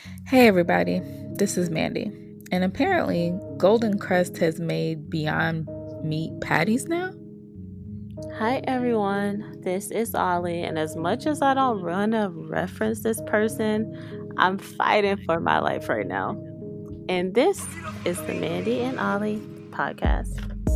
Hey everybody, this is Mandy. And apparently, Golden Crust has made Beyond Meat patties now? Hi everyone, this is Ollie, and as much as I don't want to reference this person, I'm fighting for my life right now. And this is the Mandy and Ollie podcast.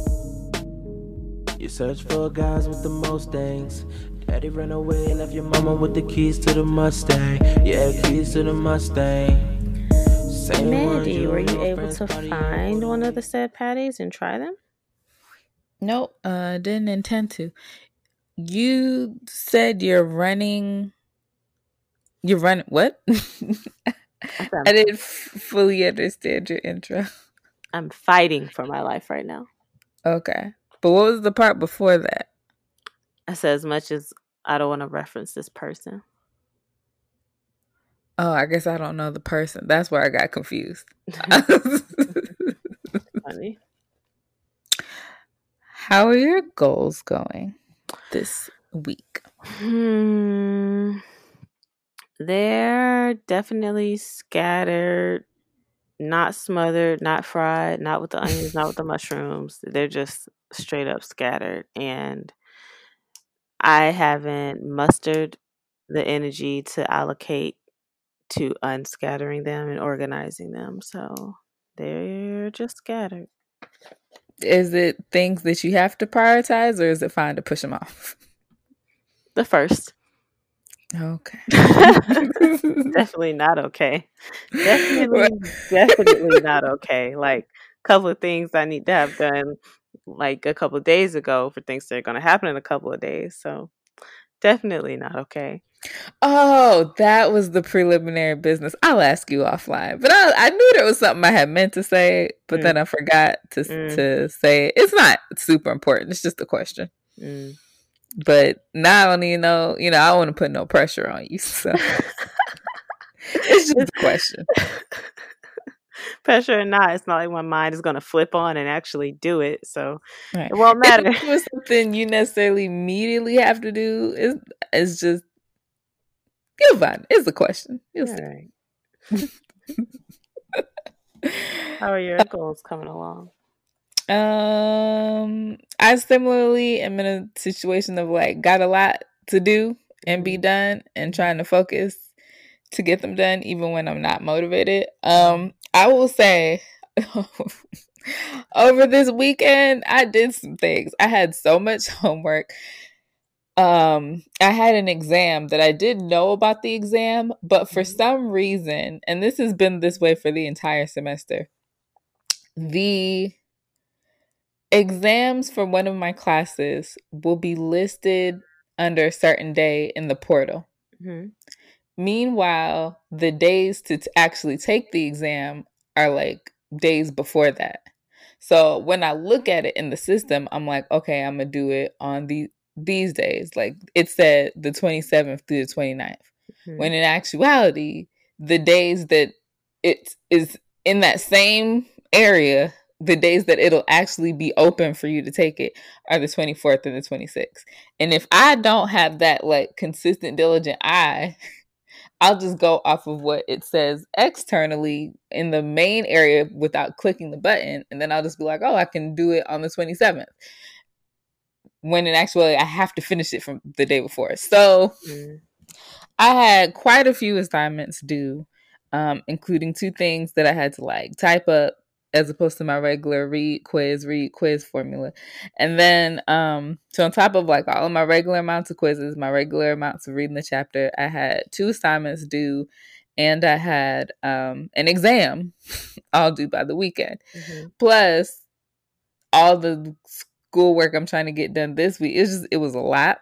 You search for guys with the most things. Daddy ran away, left your mama with the keys to the Mustang. Yeah, keys to the Mustang. Mandy, were you able to find one of the said patties and try them? Nope, didn't intend to. You said you're running. You're running. What? I didn't fully understand your intro. I'm fighting for my life right now. Okay. But what was the part before that? I said, as much as I don't want to reference this person. Oh, I guess I don't know the person. That's where I got confused. Funny. How are your goals going this week? They're definitely scattered, not smothered, not fried, not with the onions, not with the mushrooms. They're just straight up scattered. And I haven't mustered the energy to allocate to unscattering them and organizing them. So they're just scattered. Is it things that you have to prioritize, or is it fine to push them off? The first. Okay. Definitely not okay. Definitely not okay. Like a couple of things I need to have done like a couple of days ago for things that are going to happen in a couple of days. So definitely not okay. Oh, that was the preliminary business. I'll ask you offline. But I knew there was something I had meant to say, but then I forgot to say it. It's not super important. It's just a question. But now I don't even know, I don't want to put no pressure on you. So it's just a question. Pressure or not, it's not like my mind is going to flip on and actually do it. So it won't matter. If it was something you necessarily immediately have to do, it's just, you'll find it. It's a question. You'll see. Right. How are your goals coming along? I similarly am in a situation of like got a lot to do and be done and trying to focus to get them done even when I'm not motivated. I will say over this weekend I did some things. I had so much homework. I had an exam that I didn't know about the exam, but for some reason, and this has been this way for the entire semester, the exams for one of my classes will be listed under a certain day in the portal. Meanwhile, the days to actually take the exam are like days before that. So when I look at it in the system, I'm like, okay, I'm going to do it on these days. Like it said the 27th through the 29th. When in actuality, the days that it is in that same area, the days that it'll actually be open for you to take it are the 24th and the 26th. And if I don't have that like consistent, diligent eye, I'll just go off of what it says externally in the main area without clicking the button. And then I'll just be like, oh, I can do it on the 27th. When in actuality, I have to finish it from the day before. So I had quite a few assignments due, including 2 things that I had to like type up as opposed to my regular read quiz formula. And then, so on top of like all of my regular amounts of quizzes, my regular amounts of reading the chapter, I had 2 assignments due and I had an exam all due by the weekend. Plus all the schoolwork I'm trying to get done this week. It was a lot.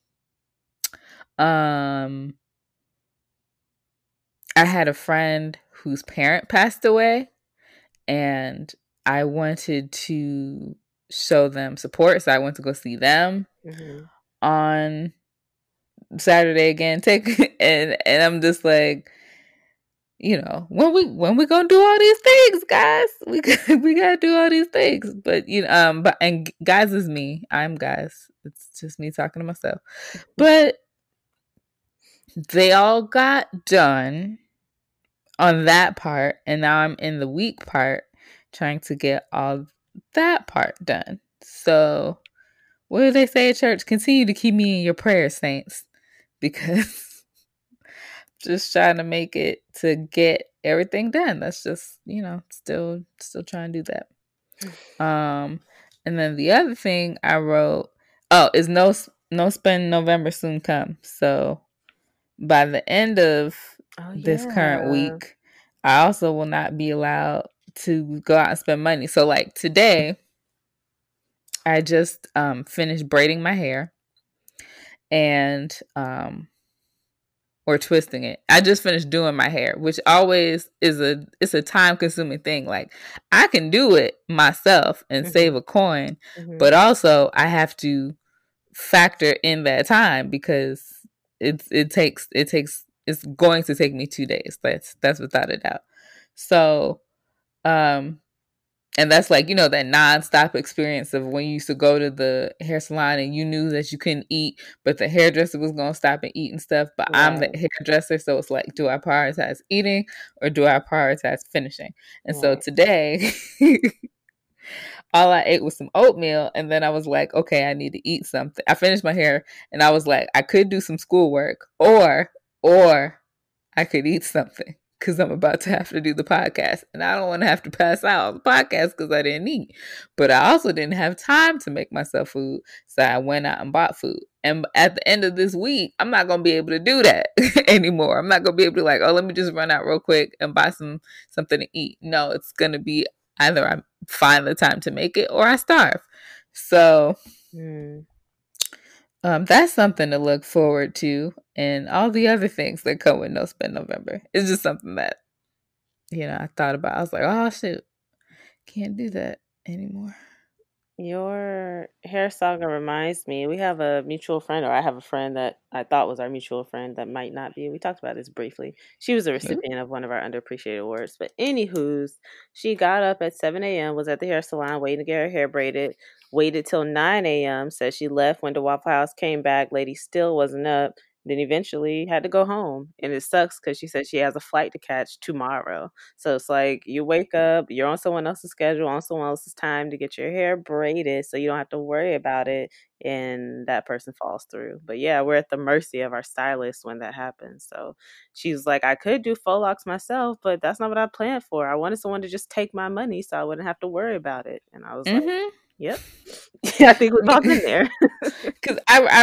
I had a friend whose parent passed away and I wanted to show them support. So I went to go see them on Saturday again. And I'm just like, when we gonna do all these things, guys? We gotta do all these things. But and guys is me. I'm guys. It's just me talking to myself. But they all got done on that part, and now I'm in the week part trying to get all that part done. So what do they say at church? Continue to keep me in your prayers, saints, because just trying to make it to get everything done. That's just, still trying to do that. And then the other thing I wrote, is no spend November soon come. So by the end of this current week, I also will not be allowed to go out and spend money. So like today, I just finished braiding my hair and or twisting it. I just finished doing my hair, which always is it's a time consuming thing. Like I can do it myself and save a coin, but also I have to factor in that time because it's going to take me 2 days. That's without a doubt. So and that's like, that nonstop experience of when you used to go to the hair salon and you knew that you couldn't eat, but the hairdresser was going to stop and eat and stuff. But I'm the hairdresser. So it's like, do I prioritize eating or do I prioritize finishing? And so today, all I ate was some oatmeal. And then I was like, okay, I need to eat something. I finished my hair and I was like, I could do some schoolwork or I could eat something, because I'm about to have to do the podcast. And I don't want to have to pass out on the podcast because I didn't eat. But I also didn't have time to make myself food. So I went out and bought food. And at the end of this week, I'm not going to be able to do that anymore. I'm not going to be able to let me just run out real quick and buy something to eat. No, it's going to be either I find the time to make it or I starve. So that's something to look forward to, and all the other things that come with No Spend November. It's just something that, I thought about. I was like, oh shoot, can't do that anymore. Your hair saga reminds me, we have a mutual friend, or I have a friend that I thought was our mutual friend that might not be. We talked about this briefly. She was a recipient of one of our underappreciated awards. But anywho's, she got up at 7 a.m., was at the hair salon waiting to get her hair braided, waited till 9 a.m., said she left, went to Waffle House, came back, lady still wasn't up, then eventually had to go home. And it sucks because she said she has a flight to catch tomorrow. So it's like you wake up, you're on someone else's schedule, on someone else's time to get your hair braided so you don't have to worry about it, and that person falls through. But yeah, we're at the mercy of our stylist when that happens. So she's like, I could do faux locks myself, but that's not what I planned for. I wanted someone to just take my money so I wouldn't have to worry about it. And I was like, yep. Yeah, I think we've all been there. Because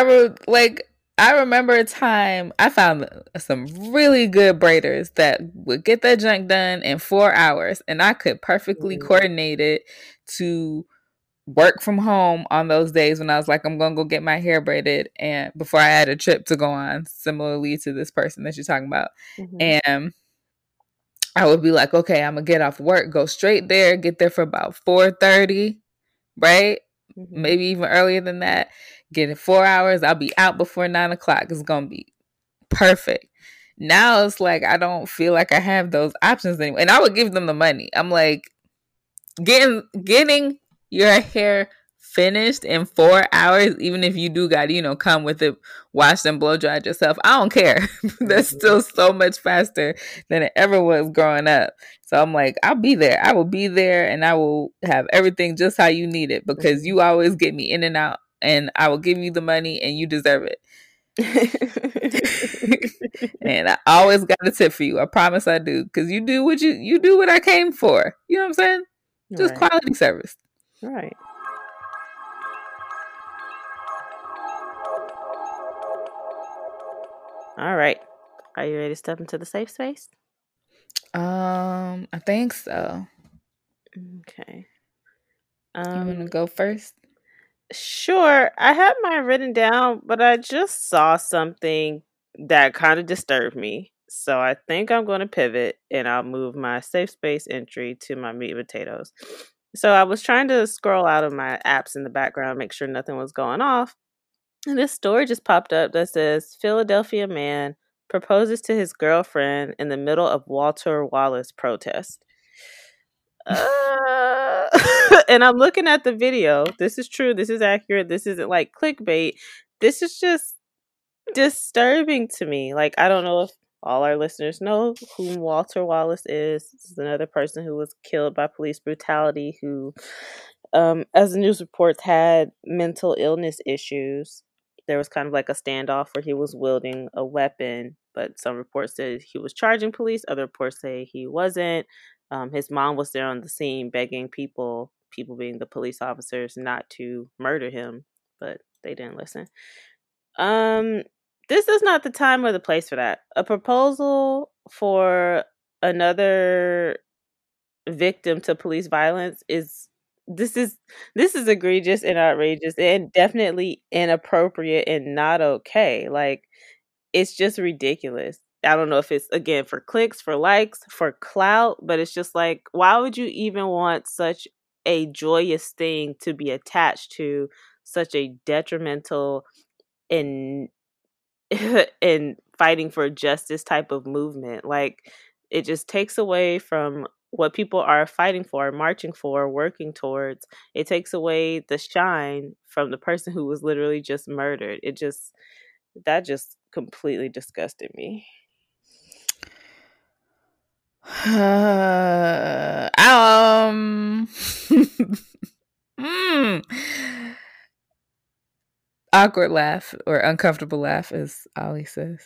I remember a time I found some really good braiders that would get that junk done in 4 hours, and I could perfectly coordinate it to work from home on those days when I was like, I'm going to go get my hair braided, and before I had a trip to go on, similarly to this person that you're talking about. And I would be like, okay, I'm going to get off work, go straight there, get there for about 4:30, right? Maybe even earlier than that. Get it 4 hours. I'll be out before 9 o'clock. It's going to be perfect. Now it's like, I don't feel like I have those options anymore. And I would give them the money. I'm like, getting your hair finished in 4 hours, even if you do got to, come with it, wash and blow dry yourself. I don't care. That's still so much faster than it ever was growing up. So I'm like, I'll be there. I will be there, and I will have everything just how you need it, because you always get me in and out, and I will give you the money, and you deserve it. And I always got a tip for you. I promise I do, because you do what you do what I came for. You know what I'm saying? Just quality service. Right. All right. Are you ready to step into the safe space? I think so. Okay. You want to go first? Sure. I had mine written down, but I just saw something that kind of disturbed me. So I think I'm going to pivot, and I'll move my safe space entry to my meat and potatoes. So I was trying to scroll out of my apps in the background, make sure nothing was going off. And this story just popped up that says, Philadelphia man proposes to his girlfriend in the middle of Walter Wallace protest. And I'm looking at the video. This is true. This is accurate. This isn't like clickbait. This is just disturbing to me. Like, I don't know if all our listeners know who Walter Wallace is. This is another person who was killed by police brutality who, as the news reports, had mental illness issues. There was kind of like a standoff where he was wielding a weapon, but some reports said he was charging police. Other reports say he wasn't. His mom was there on the scene begging people being the police officers, not to murder him, but they didn't listen. This is not the time or the place for that. A proposal for another victim to police violence is egregious and outrageous and definitely inappropriate and not okay. Like, it's just ridiculous. I don't know if it's, again, for clicks, for likes, for clout, but it's just like, why would you even want such a joyous thing to be attached to such a detrimental and and fighting for justice type of movement? Like, it just takes away from what people are fighting for, marching for, working towards. It takes away the shine from the person who was literally just murdered. That just completely disgusted me. Awkward laugh or uncomfortable laugh, as Ollie says.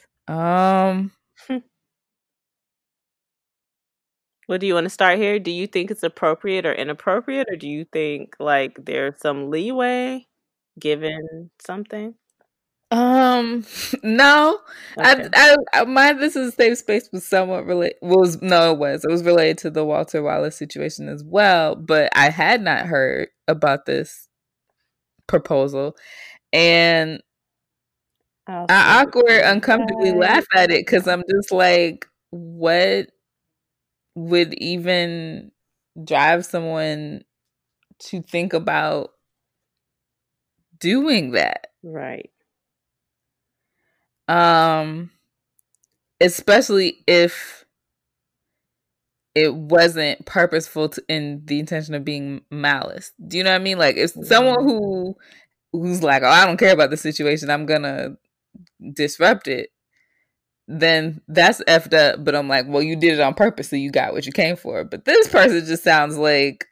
What do you want to start here? Do you think it's appropriate or inappropriate, or do you think like there's some leeway given something? No. Okay. My This is a safe space was somewhat related. It was related to the Walter Wallace situation as well, but I had not heard about this proposal, and I uncomfortably laugh at it because I'm just like, what would even drive someone to think about doing that? Right. Especially if it wasn't purposeful in the intention of being malice. Do you know what I mean? Like, if someone who's like, oh, I don't care about the situation, I'm gonna disrupt it, then that's effed up. But I'm like, well, you did it on purpose, so you got what you came for. But this person just sounds like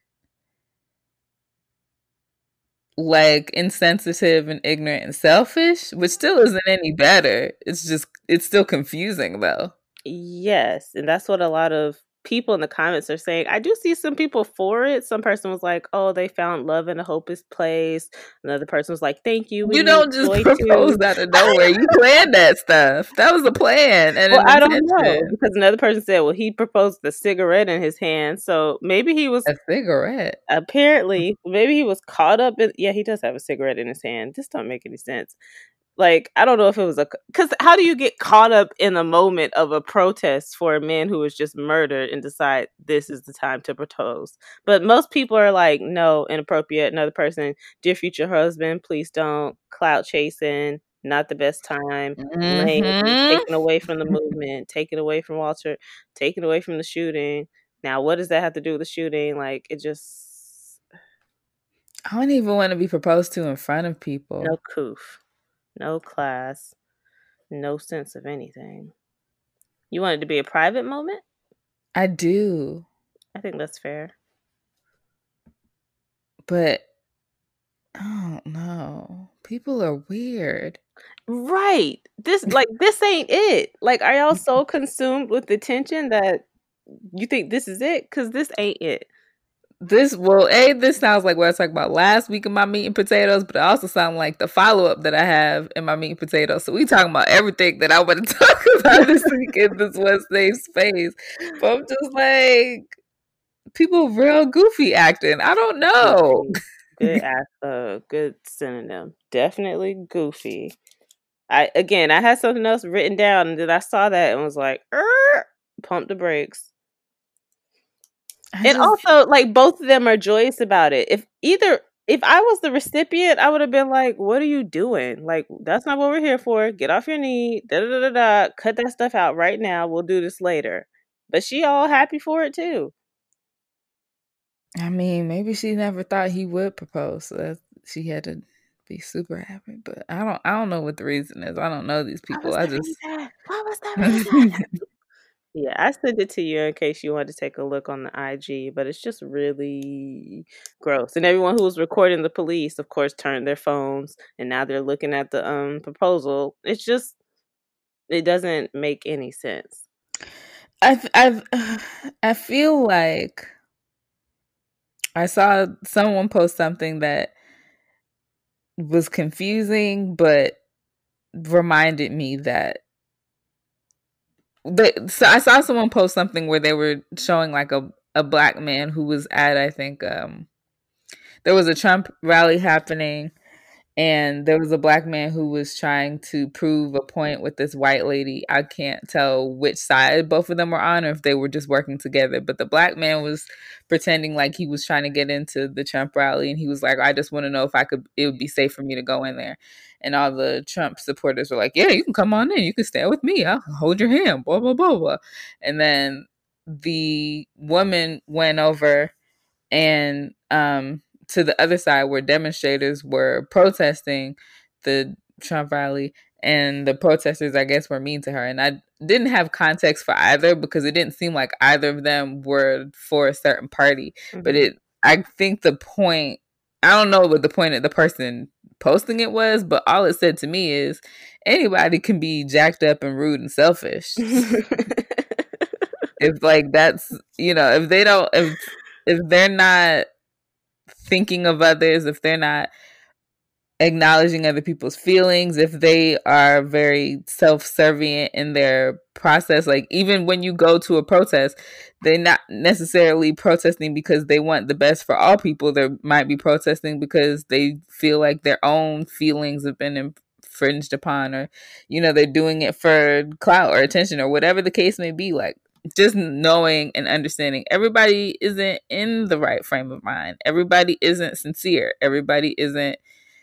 insensitive and ignorant and selfish, which still isn't any better. It's still confusing though. Yes, and that's what a lot of people in the comments are saying. I do see some people for it. Some person was like, oh, they found love in a hopeless place. Another person was like, thank you. You don't just propose out of nowhere. You planned that stuff. That was a plan. And well, I don't know, because another person said, well, he proposed with a cigarette in his hand. So maybe he was a cigarette. Apparently, maybe he was caught up in. Yeah, he does have a cigarette in his hand. This don't make any sense. Like, I don't know if it was because how do you get caught up in the moment of a protest for a man who was just murdered and decide this is the time to propose? But most people are like, no, inappropriate. Another person, dear future husband, please don't. Clout chasing, not the best time. Lame, taken away from the movement, taken away from Walter, taken away from the shooting. Now, what does that have to do with the shooting? Like, it just... I don't even want to be proposed to in front of people. No coof. No class, no sense of anything. You want it to be a private moment? I do. I think that's fair. But I don't know. People are weird. Right. This ain't it. Like, are y'all so consumed with the tension that you think this is it? Because this ain't it. This sounds like what I talked about last week in my meat and potatoes, but it also sounds like the follow-up that I have in my meat and potatoes. So we talking about everything that I want to talk about this week in this one safe space. But I'm just like, people real goofy acting. I don't know. Good synonym. Definitely goofy. I had something else written down, and then I saw that and was like, pump the brakes. Also, like, both of them are joyous about it. If I was the recipient, I would have been like, what are you doing? Like, that's not what we're here for. Get off your knee. Cut that stuff out right now. We'll do this later. But she all happy for it too. I mean, maybe she never thought he would propose, so she had to be super happy, but I don't know what the reason is. I don't know these Why people. was I the just reason? What was the reason? Yeah, I sent it to you in case you wanted to take a look on the IG, but it's just really gross. And everyone who was recording the police, of course, turned their phones, and now they're looking at the proposal. It's just it doesn't make any sense. I feel like I saw someone post something that was confusing, but reminded me that so I saw someone post something where they were showing like a black man who was at, I think, there was a Trump rally happening, and there was a black man who was trying to prove a point with this white lady. I can't tell which side both of them were on, or if they were just working together. But the black man was pretending like he was trying to get into the Trump rally, and he was like, "I just want to know if it would be safe for me to go in there." And all the Trump supporters were like, "Yeah, you can come on in. You can stand with me. I'll hold your hand." Blah blah blah blah. And then the woman went over and to the other side where demonstrators were protesting the Trump rally, and the protesters, I guess, were mean to her. And I didn't have context for either because it didn't seem like either of them were for a certain party. But I think the point, I don't know what the point of the person posting it was, but all it said to me is anybody can be jacked up and rude and selfish. If like that's, if they don't, if they're not thinking of others, if they're not acknowledging other people's feelings, if they are very self-servient in their process, like even when you go to a protest, they're not necessarily protesting because they want the best for all people. They might be protesting because they feel like their own feelings have been infringed upon, or they're doing it for clout or attention or whatever the case may be. Like, just knowing and understanding everybody isn't in the right frame of mind. Everybody isn't sincere. Everybody isn't,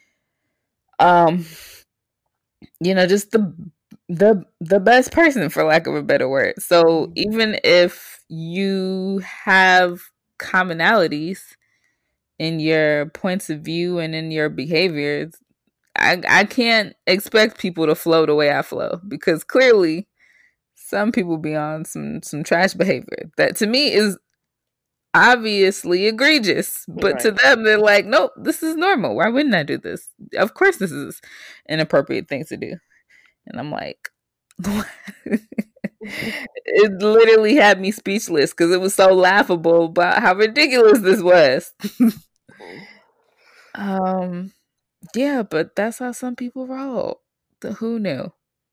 just the best person, for lack of a better word. So even if you have commonalities in your points of view and in your behaviors, I can't expect people to flow the way I flow, because clearly some people be on some trash behavior that to me is obviously egregious, but to them they're like, nope, this is normal. Why wouldn't I do this? Of course this is an appropriate thing to do. And I'm like, it literally had me speechless because it was so laughable about how ridiculous this was. Yeah, but that's how some people roll. Who knew?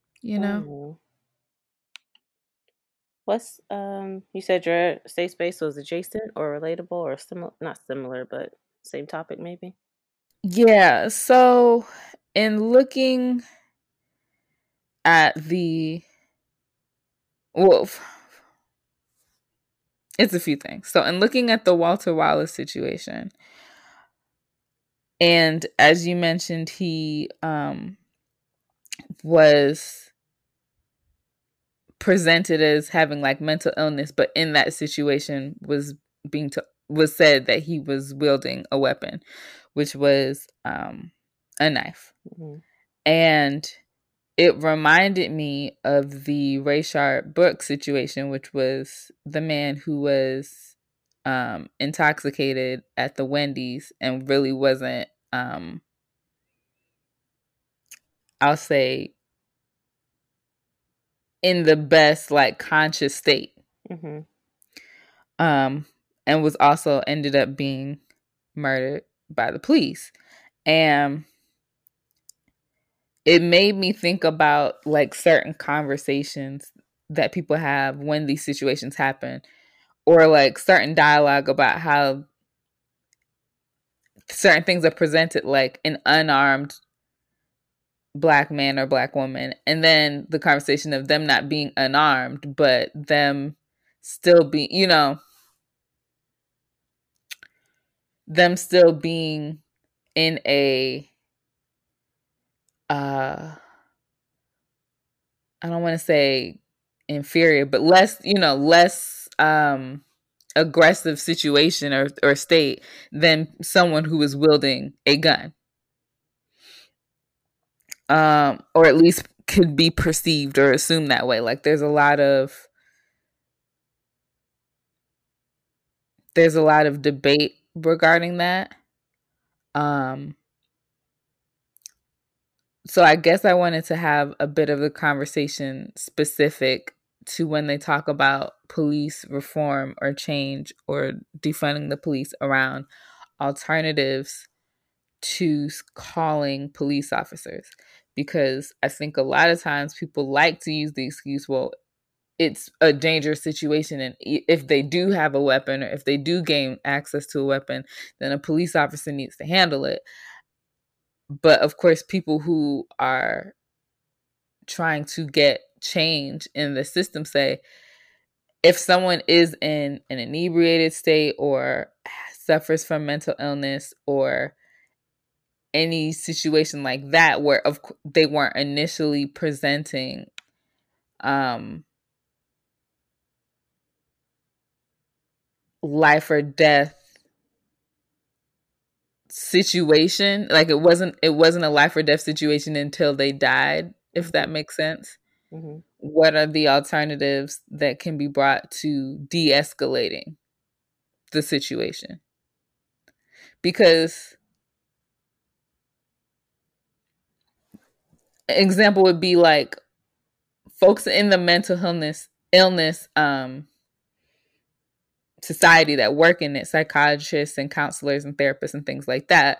What's you said your safe space was adjacent or relatable or similar, not similar, but same topic maybe? Yeah, so in looking at it's a few things. So in looking at the Walter Wallace situation, and as you mentioned, he was presented as having like mental illness, but in that situation was said that he was wielding a weapon, which was a knife. And it reminded me of the Rayshard Brooks situation, which was the man who was intoxicated at the Wendy's and really wasn't, I'll say, in the best like conscious state. And was also ended up being murdered by the police. And it made me think about like certain conversations that people have when these situations happen, or like certain dialogue about how certain things are presented, like an unarmed Black man or Black woman, and then the conversation of them not being unarmed, but them still being, them still being in a I don't want to say inferior, but less, less aggressive situation or state than someone who is wielding a gun. or at least could be perceived or assumed that way. Like there's a lot of debate regarding that. So I guess I wanted to have a bit of a conversation specific to when they talk about police reform or change or defunding the police around alternatives to calling police officers. Because I think a lot of times people like to use the excuse, well, it's a dangerous situation, and if they do have a weapon or if they do gain access to a weapon, then a police officer needs to handle it. But of course, people who are trying to get change in the system say, if someone is in an inebriated state or suffers from mental illness or any situation like that where they weren't initially presenting life or death situation, like it wasn't a life or death situation until they died, if that makes sense. Mm-hmm. What are the alternatives that can be brought to de-escalating the situation? Because an example would be like folks in the mental illness society that work in it, psychiatrists and counselors and therapists and things like that,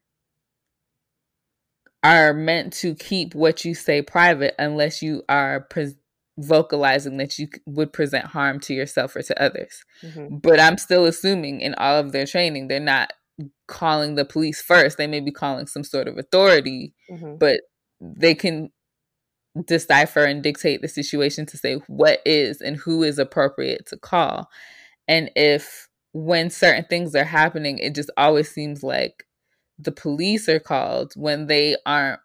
are meant to keep what you say private unless you are vocalizing that you would present harm to yourself or to others. Mm-hmm. But I'm still assuming in all of their training, they're not calling the police first. They may be calling some sort of authority, mm-hmm. but they can decipher and dictate the situation to say what is and who is appropriate to call. And if when certain things are happening, it just always seems like the police are called when they aren't,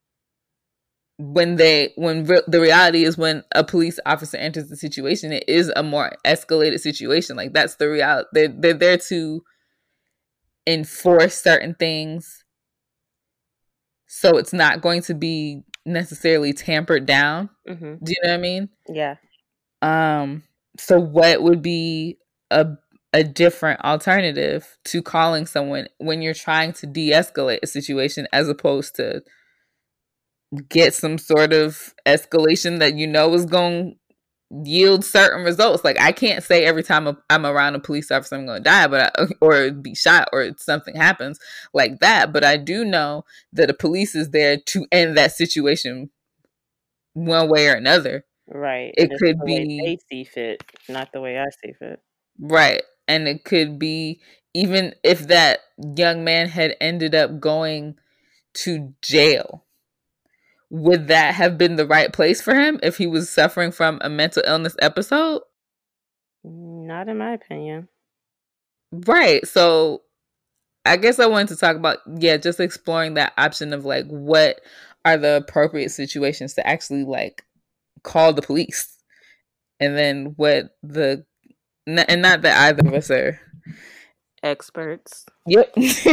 the reality is when a police officer enters the situation, it is a more escalated situation. Like that's the reality. They're there to enforce certain things. So it's not going to be necessarily tampered down. Mm-hmm. Do you know what I mean? Yeah. So what would be a different alternative to calling someone when you're trying to de-escalate a situation as opposed to get some sort of escalation that you know is going to yield certain results? Like I can't say every time I'm around a police officer I'm going to die, or be shot or something happens like that. But I do know that the police is there to end that situation one way or another. Right. It could be they see fit, not the way I see fit. Right. And it could be, even if that young man had ended up going to jail, would that have been the right place for him if he was suffering from a mental illness episode? Not in my opinion. Right. So I guess I wanted to talk about, just exploring that option of like, what are the appropriate situations to actually like call the police? And then and not that either of us are experts. Yep.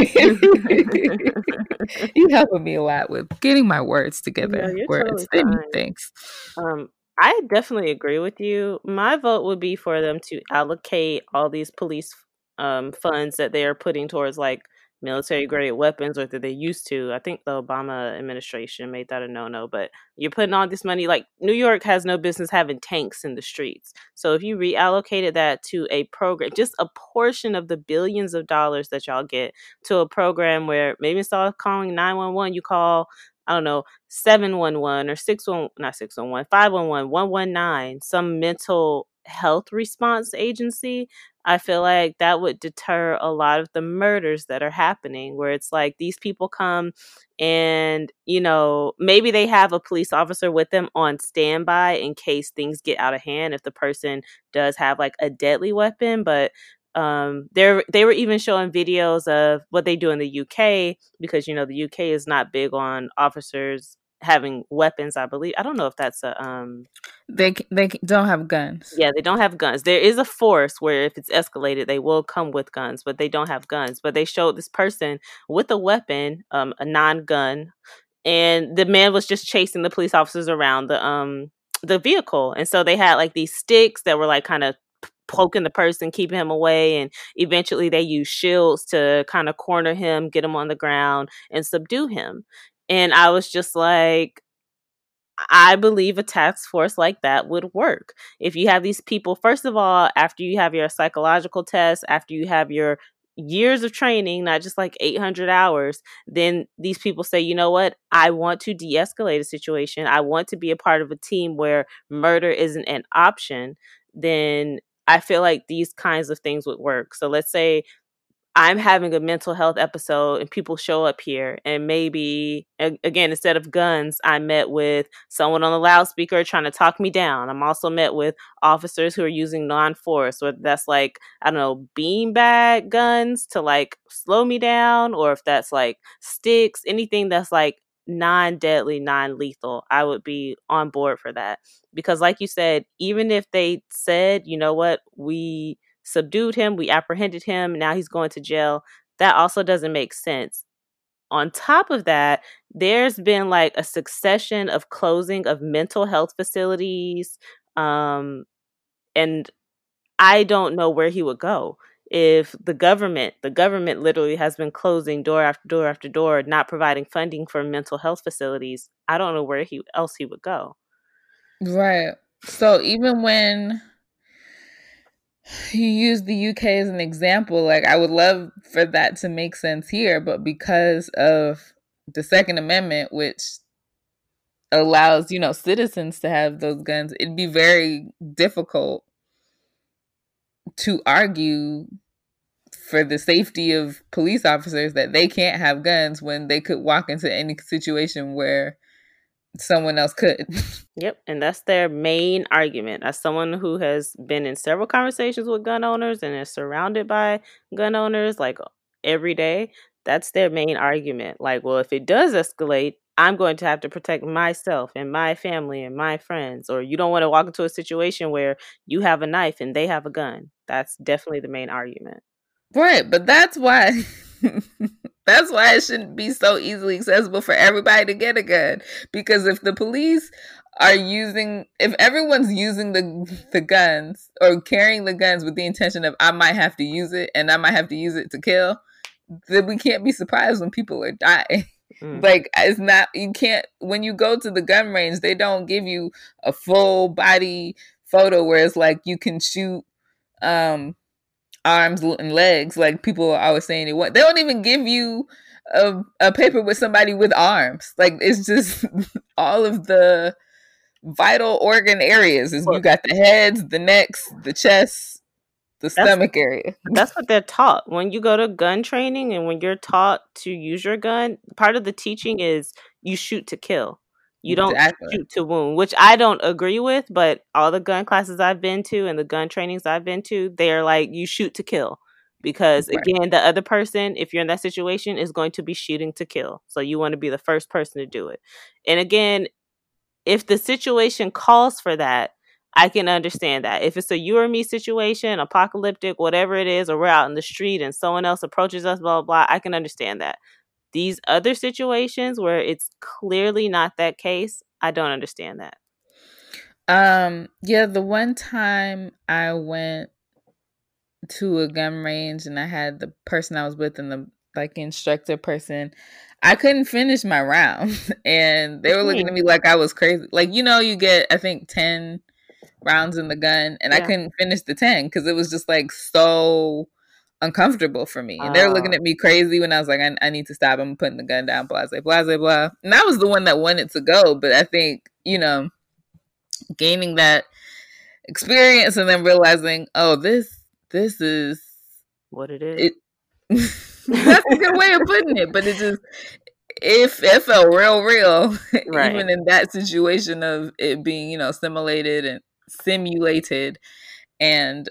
You helping me a lot with getting my words together. Yeah, words. Totally thanks. I definitely agree with you. My vote would be for them to allocate all these police funds that they are putting towards like military grade weapons, or that they used to. I think the Obama administration made that a no-no, but you're putting all this money, like New York has no business having tanks in the streets. So if you reallocated that to a program, just a portion of the billions of dollars that y'all get to a program where maybe instead of calling 911, you call, I don't know, 711 or 511, 119, some mental health response agency. I feel like that would deter a lot of the murders that are happening, where it's like these people come and, you know, maybe they have a police officer with them on standby in case things get out of hand, if the person does have like a deadly weapon. But they were even showing videos of what they do in the UK, because, you know, the UK is not big on officers having weapons, I believe. I don't know if that's a they don't have guns. Yeah, they don't have guns. There is a force where if it's escalated, they will come with guns, but they don't have guns. But they showed this person with a weapon, a non-gun, and the man was just chasing the police officers around the vehicle. And so they had like these sticks that were like kind of poking the person, keeping him away, and eventually they used shields to kind of corner him, get him on the ground, and subdue him. And I was just like, I believe a task force like that would work. If you have these people, first of all, after you have your psychological test, after you have your years of training, not just like 800 hours, then these people say, you know what? I want to de escalate a situation. I want to be a part of a team where murder isn't an option. Then I feel like these kinds of things would work. So let's say I'm having a mental health episode and people show up here, and maybe again, instead of guns, I met with someone on the loudspeaker trying to talk me down. I'm also met with officers who are using non-force, whether that's like, I don't know, beanbag guns to like slow me down, or if that's like sticks, anything that's like non-deadly, non-lethal. I would be on board for that. Because like you said, even if they said, you know what, we subdued him, we apprehended him, now he's going to jail, that also doesn't make sense. On top of that, there's been like a succession of closing of mental health facilities, and I don't know where he would go if the government literally has been closing door after door after door, not providing funding for mental health facilities. I don't know where else he would go. Right. So even when you use the UK as an example, like I would love for that to make sense here, but because of the Second Amendment, which allows, citizens to have those guns, it'd be very difficult to argue for the safety of police officers that they can't have guns when they could walk into any situation where someone else could. Yep, and that's their main argument. As someone who has been in several conversations with gun owners and is surrounded by gun owners like every day, that's their main argument. Like, well, if it does escalate, I'm going to have to protect myself and my family and my friends. Or you don't want to walk into a situation where you have a knife and they have a gun. That's definitely the main argument. Right, but that's why that's why it shouldn't be so easily accessible for everybody to get a gun. Because if the police if everyone's using the guns or carrying the guns with the intention of, I might have to use it and I might have to use it to kill, then we can't be surprised when people are dying. Like, it's not, you can't, when you go to the gun range, they don't give you a full body photo where it's like you can shoot arms and legs like people are always saying they want. They don't even give you a paper with somebody with arms. Like, it's just all of the vital organ areas. You got the heads, the necks, the chest, the stomach area. That's what they're taught. When you go to gun training and when you're taught to use your gun, part of the teaching is you shoot to kill. You don't shoot to wound, which I don't agree with, but all the gun classes I've been to and the gun trainings I've been to, they're like, you shoot to kill. Because again, the other person, if you're in that situation, is going to be shooting to kill. So you want to be the first person to do it. And again, if the situation calls for that, I can understand that. If it's a you or me situation, apocalyptic, whatever it is, or we're out in the street and someone else approaches us, blah, blah, blah, I can understand that. These other situations where it's clearly not that case, I don't understand that. Yeah, the one time I went to a gun range and I had the person I was with and the instructor person, I couldn't finish my round and they were looking at me like I was crazy. Like, you get, I think, 10 rounds in the gun and I couldn't finish the 10 because it was just like so uncomfortable for me. And they were looking at me crazy when I was like, I need to stop. I'm putting the gun down, blah, blah, blah, blah. And I was the one that wanted to go. But I think, gaining that experience and then realizing, oh, this is what it is. That's a good way of putting it. But it felt real, right. Even in that situation of it being, simulated and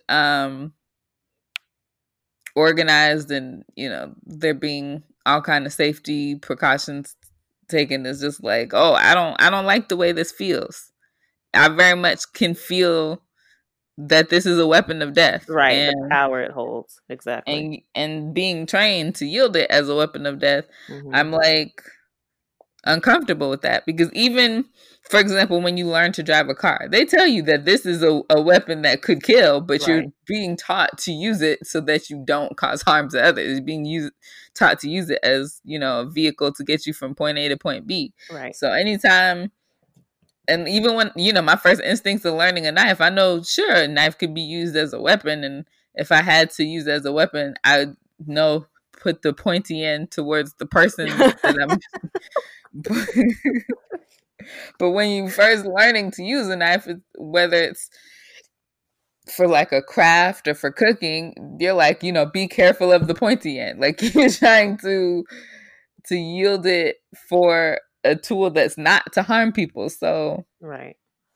organized and, there being all kind of safety precautions taken. Is just like, oh, I don't like the way this feels. I very much can feel that this is a weapon of death. Right, and the power it holds. Exactly. And being trained to yield it as a weapon of death, I'm like, uncomfortable with that, because even, for example, when you learn to drive a car, they tell you that this is a weapon that could kill, but you're being taught to use it so that you don't cause harm to others. You're being taught to use it as, a vehicle to get you from point A to point B. Right. So anytime, and even when, my first instincts of learning a knife, I know, sure, a knife could be used as a weapon. And if I had to use it as a weapon, I would know, put the pointy end towards the person that I'm... But when you first learning to use a knife, whether it's for like a craft or for cooking, you're like, be careful of the pointy end. Like, you're trying to yield it for a tool that's not to harm people. So right,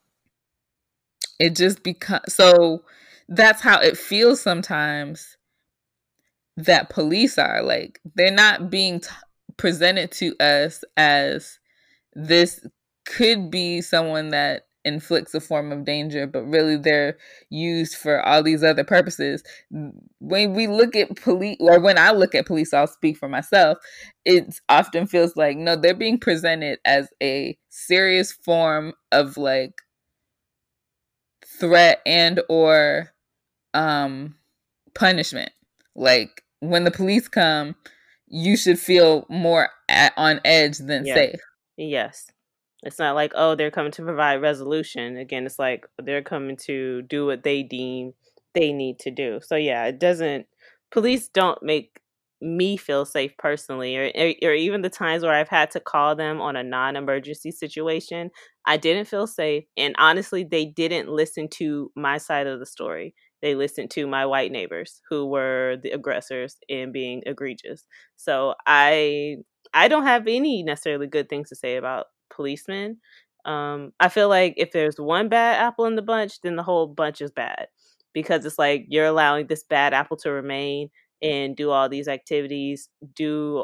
it just becomes, so that's how it feels sometimes that police are like, they're not being presented to us as this could be someone that inflicts a form of danger, but really they're used for all these other purposes. When we look at police, or when I look at police, I'll speak for myself, it often feels like, no, they're being presented as a serious form of like threat and or punishment. Like, when the police come, you should feel more on edge than safe. Yes. It's not like, oh, they're coming to provide resolution. Again, it's like they're coming to do what they deem they need to do. So yeah, police don't make me feel safe personally, or even the times where I've had to call them on a non-emergency situation, I didn't feel safe. And honestly, they didn't listen to my side of the story. They listened to my white neighbors who were the aggressors and being egregious. So I don't have any necessarily good things to say about policemen. I feel like if there's one bad apple in the bunch, then the whole bunch is bad, because it's like you're allowing this bad apple to remain and do all these activities, do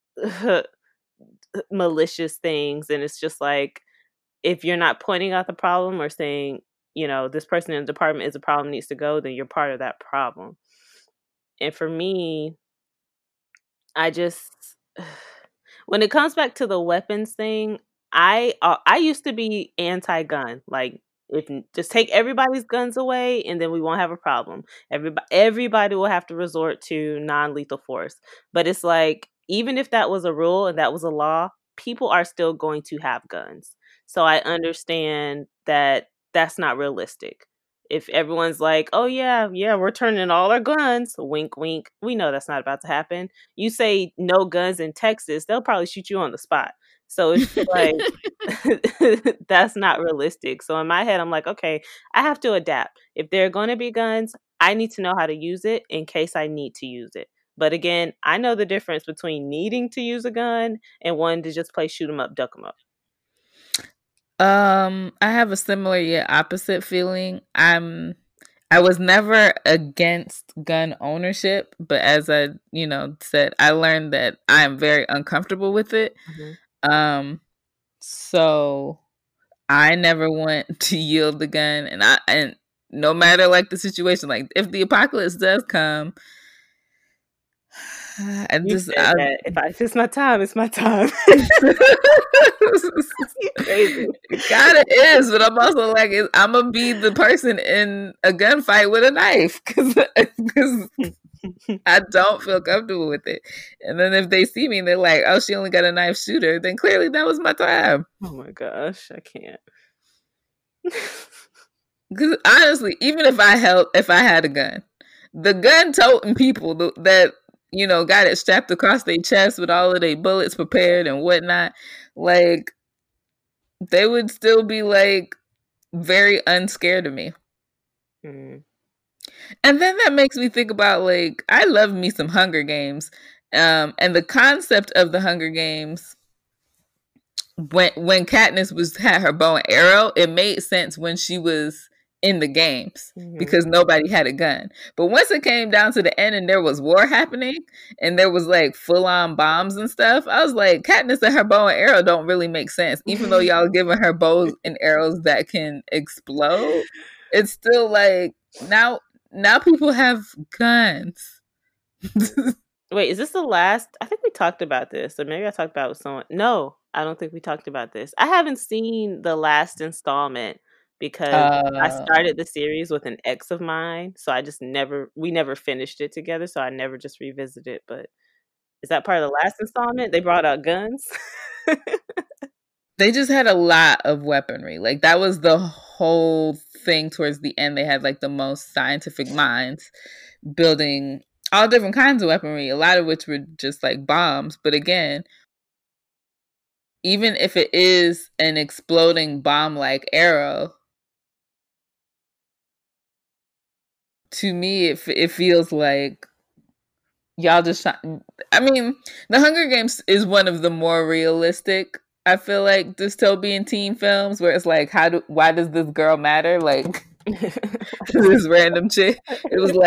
malicious things. And it's just like, if you're not pointing out the problem or saying, this person in the department is a problem, needs to go, then you're part of that problem. And for me, I just, when it comes back to the weapons thing, I used to be anti-gun. Like, if just take everybody's guns away and then we won't have a problem. Everybody will have to resort to non-lethal force. But it's like, even if that was a rule and that was a law, people are still going to have guns. So I understand that that's not realistic. If everyone's like, oh yeah, we're turning in all our guns, wink, wink, we know that's not about to happen. You say no guns in Texas, they'll probably shoot you on the spot. So it's like, that's not realistic. So in my head, I'm like, okay, I have to adapt. If there are going to be guns, I need to know how to use it in case I need to use it. But again, I know the difference between needing to use a gun and wanting to just play shoot 'em up, duck 'em up. I have a similar yet opposite feeling. I was never against gun ownership, but as I, said, I learned that I am very uncomfortable with it. Mm-hmm. So I never want to yield the gun, and no matter like the situation, like if the apocalypse does come, if it's my time, it's my time. Crazy. It kind of is, but I'm also like, I'm gonna be the person in a gunfight with a knife because I don't feel comfortable with it. And then if they see me and they're like, oh, she only got a knife shooter, then clearly that was my time. Oh my gosh, I can't. Because honestly, even if I had a gun, the gun toting people that got it strapped across their chest with all of their bullets prepared and whatnot, like, they would still be like very unscared of me. Mm. And then that makes me think about, like, I love me some Hunger Games. And the concept of the Hunger Games, when Katniss had her bow and arrow, it made sense when she was in the games, mm-hmm. because nobody had a gun. But once it came down to the end and there was war happening and there was like full-on bombs and stuff, I was like, Katniss and her bow and arrow don't really make sense. Even though y'all giving her bows and arrows that can explode, it's still like, now people have guns. Wait, is this the last? I think we talked about this, or maybe I talked about it with someone. No, I don't think we talked about this. I haven't seen the last installment because I started the series with an ex of mine, so we never finished it together, so I never just revisited it. But is that part of the last installment? They brought out guns. They just had a lot of weaponry. Like, that was the whole thing towards the end. They had like the most scientific minds building all different kinds of weaponry, a lot of which were just like bombs. But again, even if it is an exploding bomb-like arrow, to me, it feels like y'all just. I mean, The Hunger Games is one of the more realistic, I feel like, dystopian teen films where it's like, why does this girl matter? Like, this random chick. It was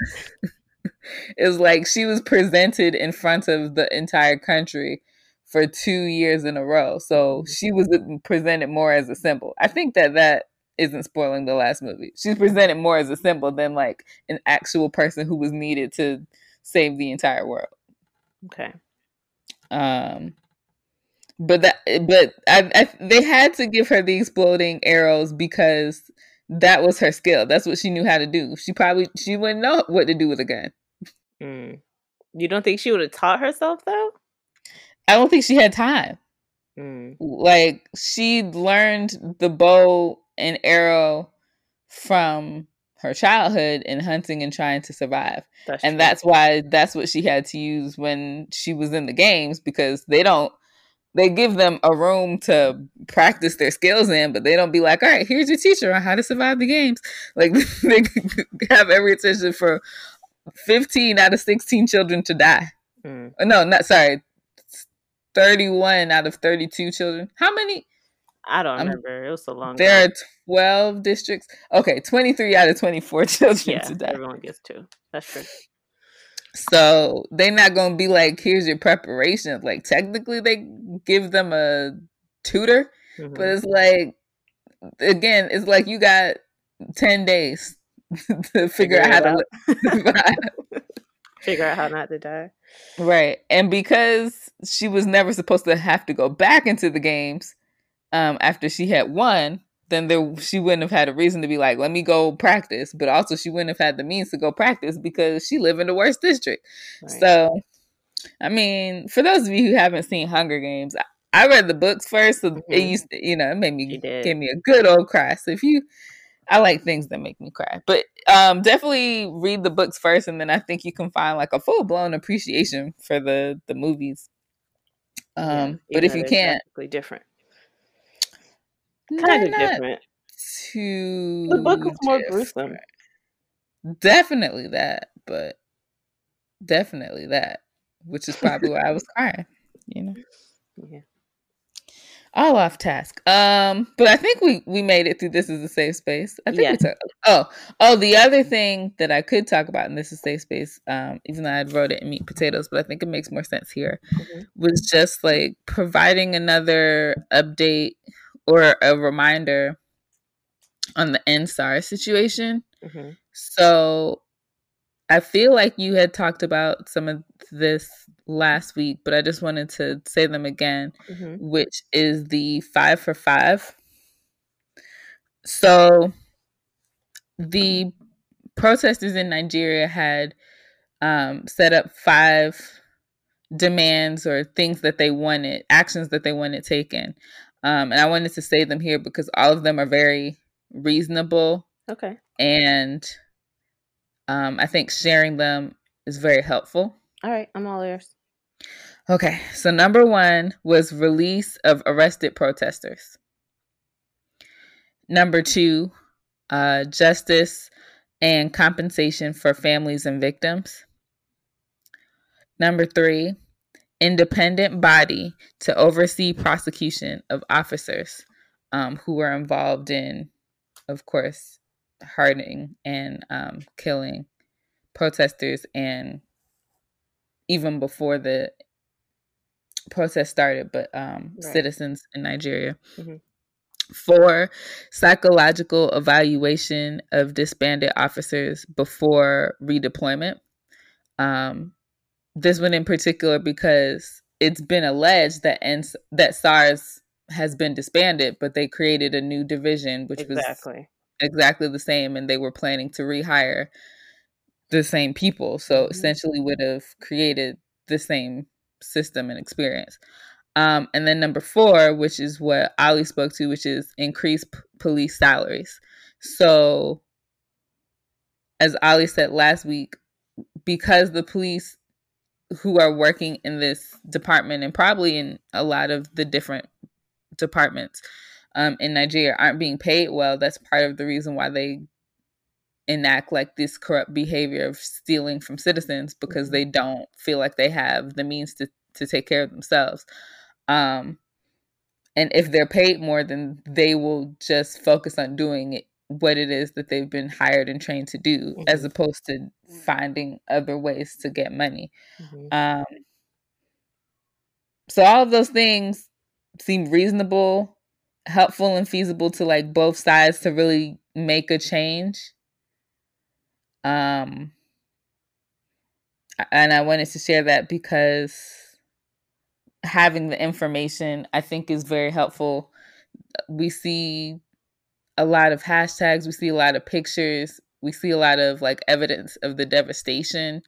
like she was presented in front of the entire country for 2 years in a row. So she was presented more as a symbol. I think that isn't spoiling the last movie. She's presented more as a symbol than like an actual person who was needed to save the entire world. Okay. But they had to give her the exploding arrows because that was her skill. That's what she knew how to do. She wouldn't know what to do with a gun. You don't think she would have taught herself though? I don't think she had time. Like, she learned the bow and arrow from her childhood in hunting and trying to survive. That's why that's what she had to use when she was in the games, because they give them a room to practice their skills in, but they don't be like, all right, here's your teacher on how to survive the games. Like, they have every intention for 15 out of 16 children to die. No, 31 out of 32 children. How many? I don't remember. It was so long there ago. Are 12 districts. Okay, 23 out of 24 children to die. Everyone gets 2. That's true. So they're not going to be like, here's your preparation. Like, technically they give them a tutor, but it's like, again, it's like you got 10 days to figure out how to live. Figure out how not to die. Right. And because she was never supposed to have to go back into the games after she had won, then she wouldn't have had a reason to be like, let me go practice. But also she wouldn't have had the means to go practice because she lived in the worst district. Right. So, I mean, for those of you who haven't seen Hunger Games, I read the books first. So it used to, it gave me a good old cry. So I like things that make me cry, but definitely read the books first, and then I think you can find like a full blown appreciation for the movies. But if you can't, different, kind of different. The book was more gruesome. Definitely that, which is probably why I was crying. Yeah. All off task. But I think we made it through This Is a Safe Space. I think we talked. The other thing that I could talk about in This Is a Safe Space, even though I wrote it in Meat Potatoes, but I think it makes more sense here, was just like providing another update or a reminder on the NSAR situation. So I feel like you had talked about some of this last week, but I just wanted to say them again, which is the 5 for 5. So the protesters in Nigeria had set up 5 demands or things that they wanted, actions that they wanted taken. And I wanted to say them here because all of them are very reasonable. Okay. And I think sharing them is very helpful. All right, I'm all ears. Okay, so number 1 was release of arrested protesters. Number 2, justice and compensation for families and victims. Number 3, independent body to oversee prosecution of officers who were involved in, of course, hurting and killing protesters, and even before the protest started, but citizens in Nigeria. 4, psychological evaluation of disbanded officers before redeployment. This one in particular because it's been alleged that that SARS has been disbanded, but they created a new division, which was exactly the same, and they were planning to rehire the same people. So essentially would have created the same system and experience. And then number 4, which is what Ali spoke to, which is increase police salaries. So as Ali said last week, because the police who are working in this department and probably in a lot of the different departments in Nigeria aren't being paid well, that's part of the reason why they enact like this corrupt behavior of stealing from citizens, because they don't feel like they have the means to take care of themselves. And if they're paid more, then they will just focus on doing it, what it is that they've been hired and trained to do, as opposed to finding other ways to get money. So all of those things seem reasonable, helpful, and feasible to like both sides to really make a change. And I wanted to share that because having the information, I think, is very helpful. We see a lot of hashtags, we see a lot of pictures, we see a lot of like evidence of the devastation.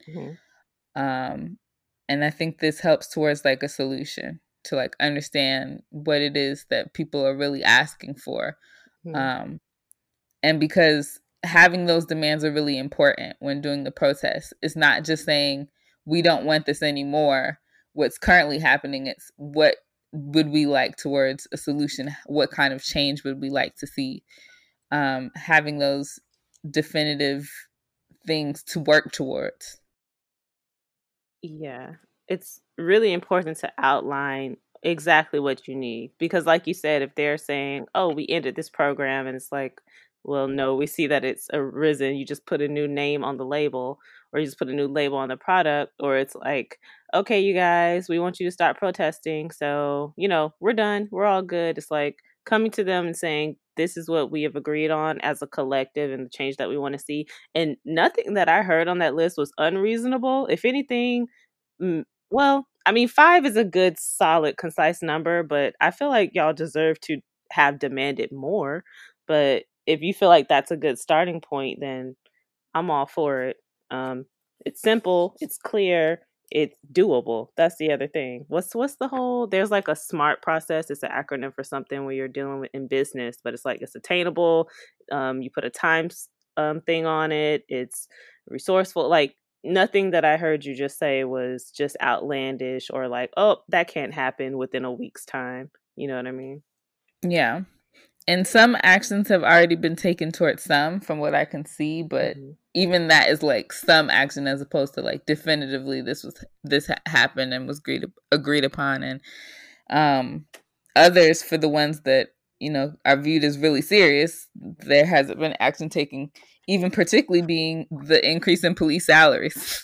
And I think this helps towards like a solution to like understand what it is that people are really asking for. And because having those demands are really important when doing the protest. It's not just saying we don't want this anymore. What's currently happening, it's what would we like towards a solution? What kind of change would we like to see? Having those definitive things to work towards. Yeah, it's really important to outline exactly what you need, because like you said, if they're saying, oh, we ended this program, and it's like, well, no, we see that it's arisen, you just put a new name on the label, or you just put a new label on the product, or it's like, okay, you guys, we want you to start protesting, so, we're done, we're all good. It's like coming to them and saying, this is what we have agreed on as a collective and the change that we want to see. And nothing that I heard on that list was unreasonable. If anything, well, I mean, 5 is a good, solid, concise number, but I feel like y'all deserve to have demanded more. But if you feel like that's a good starting point, then I'm all for it. It's simple, it's clear, it's doable. That's the other thing. What's the whole, there's like a SMART process. It's an acronym for something where you're dealing with in business, but it's like, it's attainable. You put a time thing on it. It's resourceful. Like nothing that I heard you just say was just outlandish or like, oh, that can't happen within a week's time. You know what I mean? Yeah. And some actions have already been taken towards some, from what I can see, but even that is like some action, as opposed to like definitively this happened and was agreed upon. And others, for the ones that are viewed as really serious, there hasn't been action taken, even particularly being the increase in police salaries.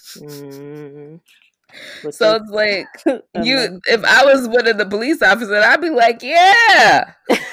So it's like, if I was one of the police officers, I'd be like, yeah.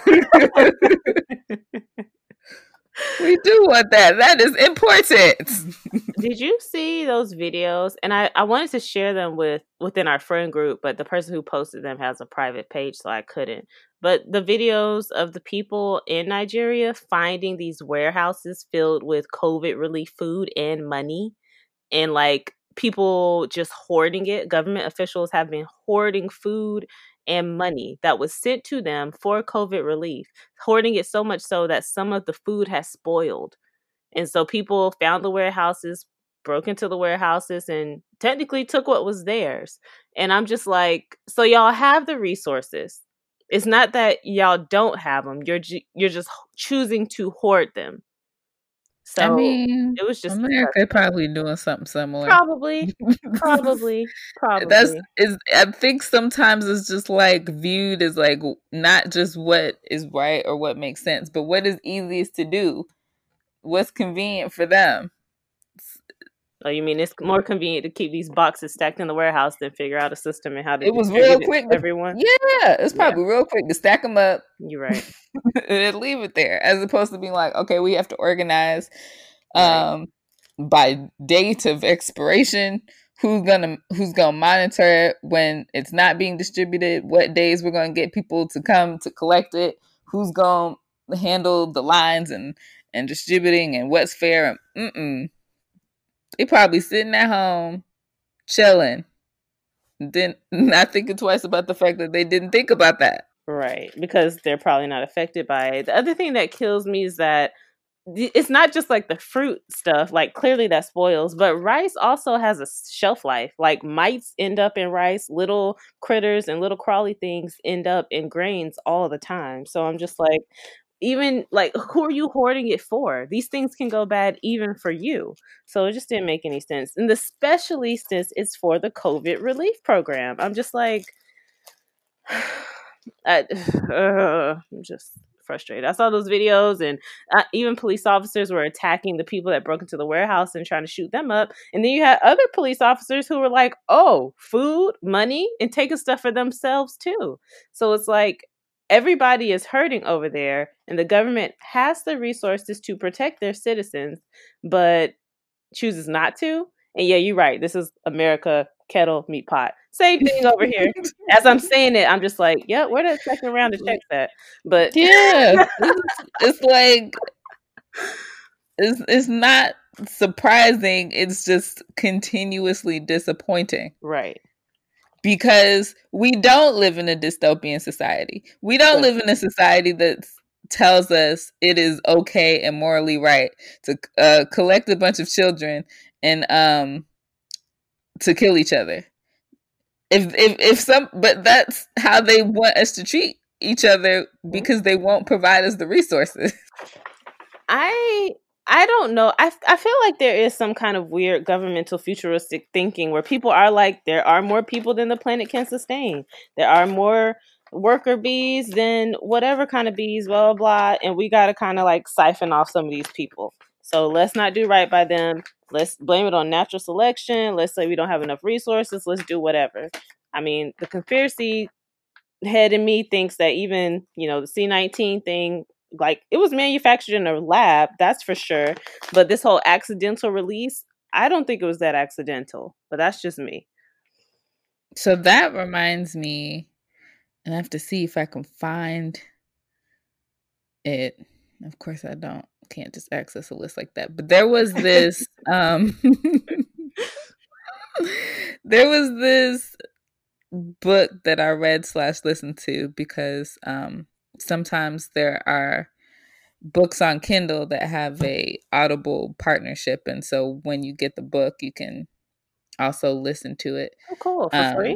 We do want that. That is important. Did you see those videos? And I wanted to share them within our friend group, but the person who posted them has a private page, so I couldn't. But the videos of the people in Nigeria finding these warehouses filled with COVID relief food and money, and like people just hoarding it. Government officials have been hoarding food and money that was sent to them for COVID relief, hoarding it so much so that some of the food has spoiled. And so people found the warehouses, broke into the warehouses, and technically took what was theirs. And I'm just like, so y'all have the resources. It's not that y'all don't have them. You're just choosing to hoard them. So I mean, it was just America probably doing something similar. Probably. I think sometimes it's just like viewed as like not just what is right or what makes sense, but what is easiest to do, what's convenient for them. Oh, you mean it's more convenient to keep these boxes stacked in the warehouse than figure out a system and how to? It was real quick. Everyone. Yeah, it's probably real quick to stack them up. You're right. And leave it there, as opposed to being like, okay, we have to organize by date of expiration who's gonna monitor it when it's not being distributed, what days we're gonna get people to come to collect it, who's gonna handle the lines and distributing, and what's fair. They probably sitting at home chilling, then not thinking twice about the fact that they didn't think about that. Right, because they're probably not affected by it. The other thing that kills me is that it's not just like the fruit stuff, like clearly that spoils, but rice also has a shelf life. Like mites end up in rice, little critters and little crawly things end up in grains all the time. So I'm just like, even like, who are you hoarding it for? These things can go bad even for you. So it just didn't make any sense. And especially since it's for the COVID relief program. I'm just like, I'm just frustrated. I saw those videos, and even police officers were attacking the people that broke into the warehouse and trying to shoot them up. And then you had other police officers who were like, oh, food, money, and taking stuff for themselves too. So it's like everybody is hurting over there, and the government has the resources to protect their citizens, but chooses not to. And yeah, you're right. This is America, kettle, meat pot. Same thing over here. As I'm saying it, I'm just like, yeah, where the second round of checks at? But yeah, it's like, it's not surprising. It's just continuously disappointing. Right. Because we don't live in a dystopian society. We don't live in a society that tells us it is okay and morally right to collect a bunch of children and to kill each other. But that's how they want us to treat each other, because they won't provide us the resources. I don't know. I feel like there is some kind of weird governmental futuristic thinking where people are like, there are more people than the planet can sustain. There are more worker bees than whatever kind of bees, blah, blah, blah. And we got to kind of like siphon off some of these people. So let's not do right by them. Let's blame it on natural selection. Let's say we don't have enough resources. Let's do whatever. I mean, the conspiracy head in me thinks that even, the C-19 thing, like, it was manufactured in a lab, that's for sure. But this whole accidental release, I don't think it was that accidental. But that's just me. So that reminds me, and I have to see if I can find it. Of course I can't just access a list like that. But there was this there was this book that I read / listened to, because sometimes there are books on Kindle that have a Audible partnership, and so when you get the book, you can also listen to it. Oh, cool. For free?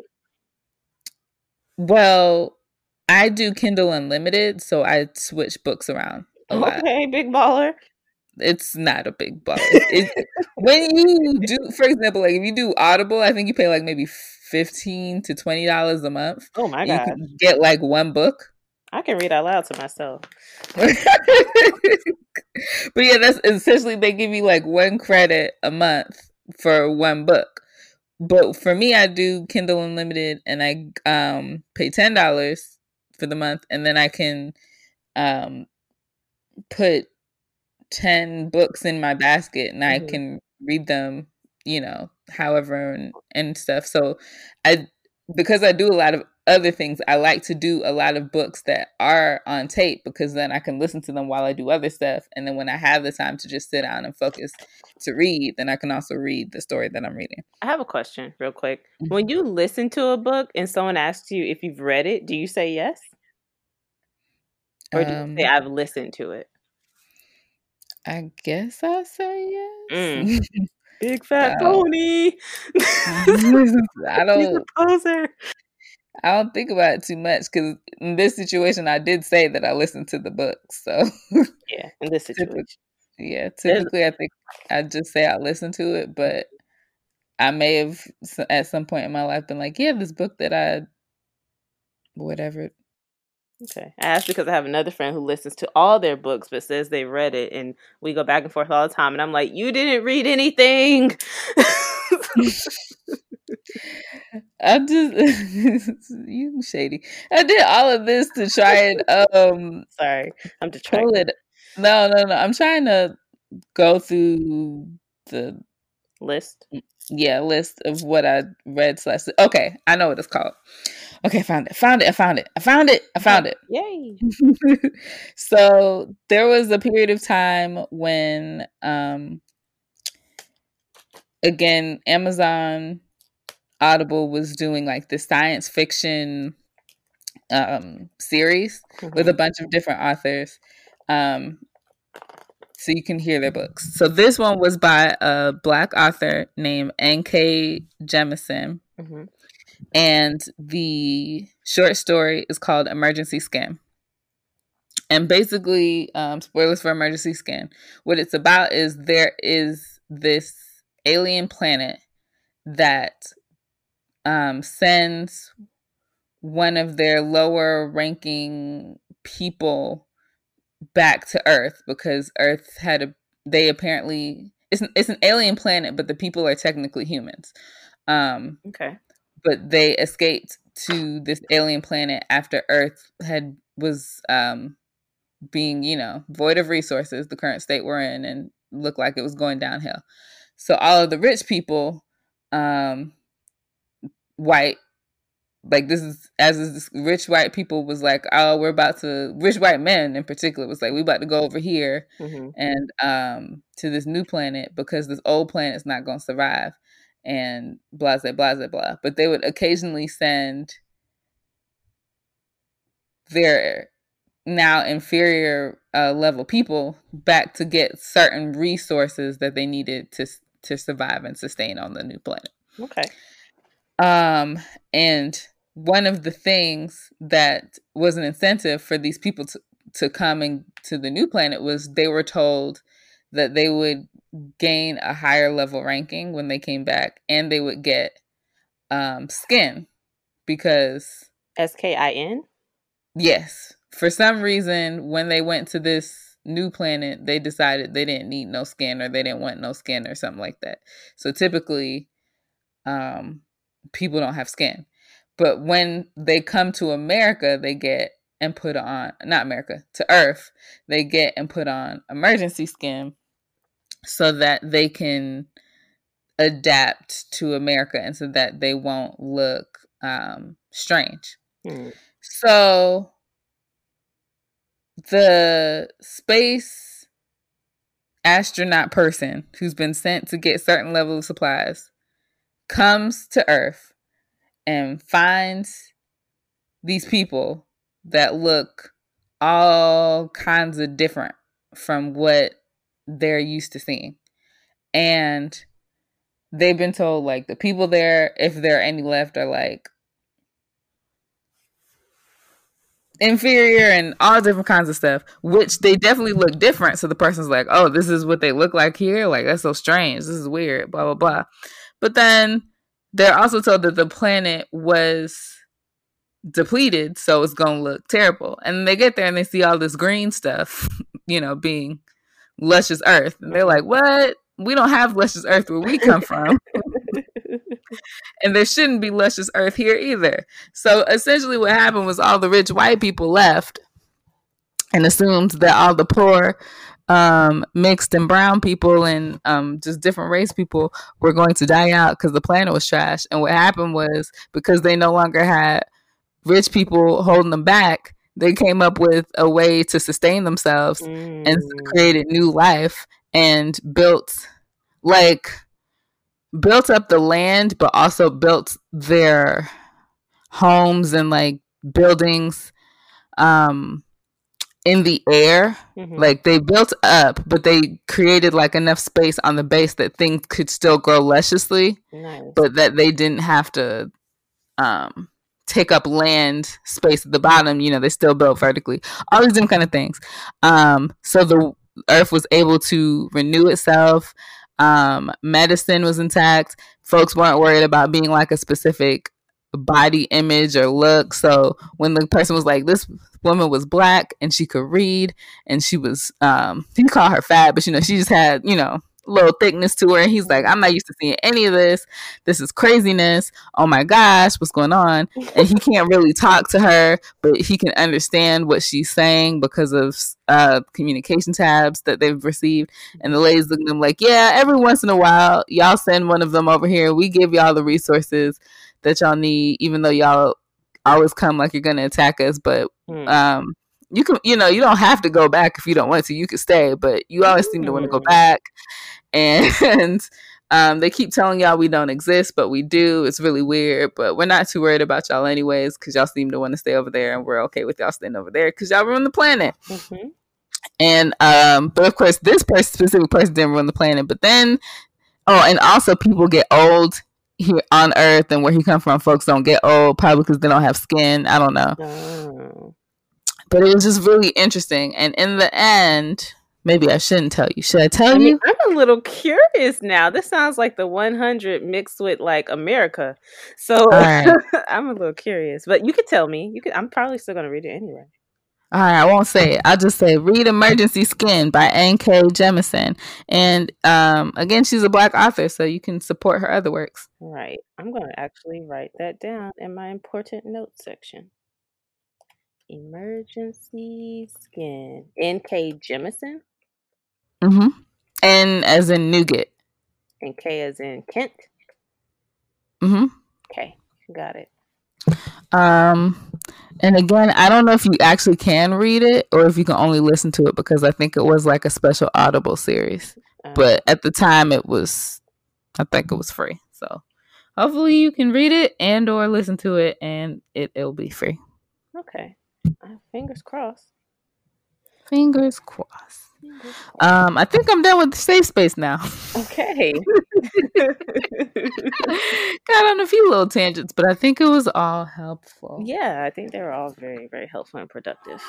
Well, I do Kindle Unlimited, so I switch books around a lot. Okay, big baller. It's not a big baller. When you do, for example, like if you do Audible, I think you pay like maybe $15 to $20 a month. Oh my God. You can get like one book. I can read out loud to myself. But yeah, that's essentially, they give you like 1 credit a month for one book. But for me, I do Kindle Unlimited, and I pay $10 for the month, and then I can put 10 books in my basket, and I can read them, however and stuff. So because I do a lot of other things, I like to do a lot of books that are on tape, because then I can listen to them while I do other stuff. And then when I have the time to just sit down and focus to read, then I can also read the story that I'm reading. I have a question real quick. When you listen to a book and someone asks you if you've read it, do you say yes? Or do you say I've listened to it? I guess I'll say yes. Big fat pony. I don't think about it too much, because in this situation, I did say that I listened to the book. So yeah, in this situation, typically I think I just say I listened to it, but I may have at some point in my life been like, yeah, this book that whatever. Okay, I asked because I have another friend who listens to all their books but says they read it, and we go back and forth all the time, and I'm like, you didn't read anything. I just you shady. I did all of this to try and sorry, I'm distracted. No. I'm trying to go through the list. Yeah, list of what I read / okay, I know what it's called. Okay, found it. Yay. So there was a period of time when again, Amazon Audible was doing like the science fiction series with a bunch of different authors. So you can hear their books. So this one was by a Black author named N.K. Jemisin. And the short story is called Emergency Skin. And basically, spoilers for Emergency Skin, what it's about is there is this alien planet that sends one of their lower ranking people back to Earth because Earth had they apparently it's an alien planet, but the people are technically humans. Okay. But they escaped to this alien planet after Earth was being, void of resources, the current state we're in, and looked like it was going downhill. So all of the rich people, white, like this rich white people was like, oh, rich white men in particular was like, we about to go over here and to this new planet because this old planet's not going to survive, and blah, blah, blah, blah. But they would occasionally send their now inferior level people back to get certain resources that they needed to survive and sustain on the new planet. Okay. And one of the things that was an incentive for these people to come to the new planet was they were told that they would gain a higher level ranking when they came back, and they would get skin because SKIN? Yes. For some reason, when they went to this new planet, they decided they didn't need no skin, or they didn't want no skin, or something like that. So typically, people don't have skin. But when they come to America, they get and put on, not America, to Earth, they get and put on emergency skin so that they can adapt to America and so that they won't look strange. So the space astronaut person who's been sent to get certain level of supplies comes to Earth and finds these people that look all kinds of different from what they're used to seeing. And they've been told, like, the people there, if there are any left, are like inferior and all different kinds of stuff, which they definitely look different. So the person's like, oh, this is what they look like here? Like, that's so strange. This is weird, blah, blah, blah. But then they're also told that the planet was depleted, so it's going to look terrible. And they get there and they see all this green stuff, being luscious Earth. And they're like, what? We don't have luscious Earth where we come from. And there shouldn't be luscious Earth here either. So essentially what happened was all the rich white people left and assumed that all the poor mixed and brown people and just different race people were going to die out because the planet was trash. And what happened was, because they no longer had rich people holding them back, they came up with a way to sustain themselves and created new life and built up the land, but also built their homes and like buildings in the air. Like they built up, but they created like enough space on the base that things could still grow lusciously, but that they didn't have to take up land space at the bottom. They still built vertically, all these different kind of things. So the Earth was able to renew itself. Medicine was intact. Folks weren't worried about being like a specific body image or look. So when the person was like, this woman was black and she could read and she was, you call her fat, but she just had, little thickness to her. And he's like, I'm not used to seeing any of this. This is craziness. Oh my gosh, what's going on? And he can't really talk to her, but he can understand what she's saying because of communication tabs that they've received. And the lady's looking at him like, yeah, every once in a while, y'all send one of them over here. We give y'all the resources that y'all need, even though y'all always come like you're going to attack us. But you can, you don't have to go back if you don't want to. You could stay, but you always seem to want to go back. And they keep telling y'all we don't exist, but we do. It's really weird, but we're not too worried about y'all anyways, because y'all seem to want to stay over there, and we're okay with y'all staying over there because y'all ruin the planet. And but of course, this specific person didn't ruin the planet. But then, and also people get old here on Earth, and where he come from, folks don't get old, probably because they don't have skin. I don't know. But it was just really interesting. And in the end, maybe I shouldn't tell you. Should I tell you? I'm a little curious now. This sounds like the 100 mixed with like America. So right. I'm a little curious. But you could tell me. I'm probably still going to read it anyway. All right, I won't say it. I'll just say read Emergency Skin by N.K. Jemisin. And again, she's a Black author, so you can support her other works. Right. I'm going to actually write that down in my important notes section. Emergency Skin. N.K. Jemisin? N as in nougat. And K as in Kent? Okay, got it. And again, I don't know if you actually can read it or if you can only listen to it, because I think it was like a special Audible series. But at the time I think it was free. So hopefully you can read it and or listen to it, and it'll be free. Okay. Fingers crossed. Fingers crossed. I think I'm done with the safe space now. Okay. Got on a few little tangents, but I think it was all helpful. Yeah, I think they were all very, very helpful and productive.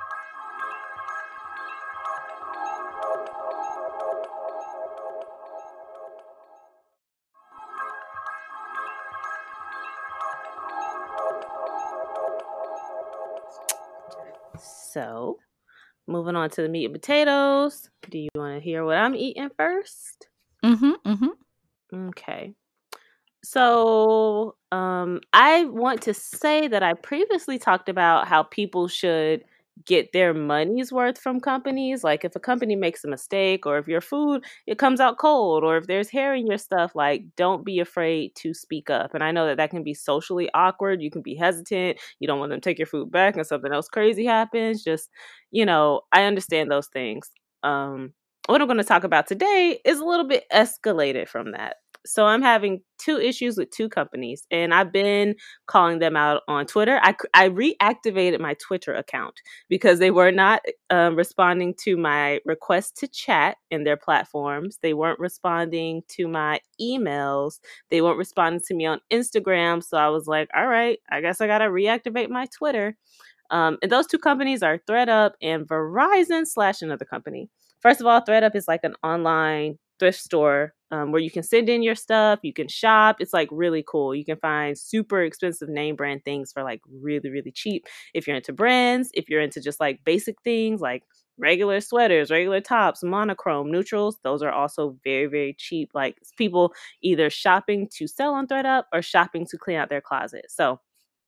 So, moving on to the meat and potatoes. Do you want to hear what I'm eating first? Okay. So, I want to say that I previously talked about how people should get their money's worth from companies. Like if a company makes a mistake, or if your food, it comes out cold, or if there's hair in your stuff, like don't be afraid to speak up. And I know that can be socially awkward. You can be hesitant. You don't want them to take your food back and something else crazy happens. Just, I understand those things. What I'm going to talk about today is a little bit escalated from that. So I'm having two issues with two companies, and I've been calling them out on Twitter. I reactivated my Twitter account because they were not responding to my request to chat in their platforms. They weren't responding to my emails. They weren't responding to me on Instagram. So I was like, all right, I guess I got to reactivate my Twitter. And those two companies are ThredUp and Verizon / another company. First of all, ThredUp is like an online thrift store where you can send in your stuff, you can shop. It's like really cool. You can find super expensive name brand things for like really, really cheap. If you're into brands, if you're into just like basic things like regular sweaters, regular tops, monochrome, neutrals, those are also very, very cheap. Like people either shopping to sell on ThredUp or shopping to clean out their closet. So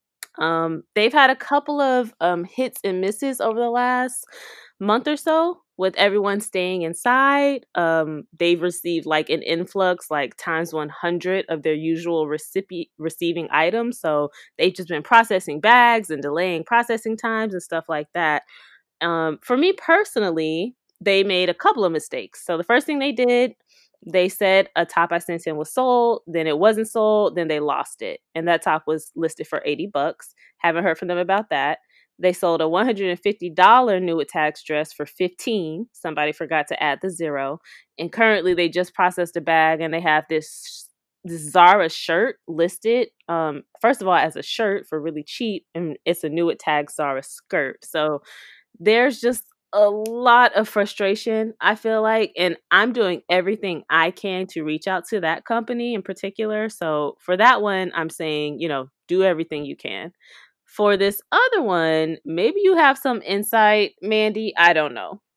they've had a couple of hits and misses over the last month or so with everyone staying inside. They've received like an influx, like times 100 of their usual receiving items. So they've just been processing bags and delaying processing times and stuff like that. For me personally, they made a couple of mistakes. So the first thing they did, they said a top I sent in was sold, then it wasn't sold, then they lost it. And that top was listed for $80. Haven't heard from them about that. They sold a $150 new tags dress for $15. Somebody forgot to add the zero. And currently they just processed a bag, and they have this Zara shirt listed, first of all, as a shirt for really cheap, and it's a new tag Zara skirt. So there's just a lot of frustration, I feel like, and I'm doing everything I can to reach out to that company in particular. So for that one, I'm saying, do everything you can. For this other one, maybe you have some insight, Mandy. I don't know.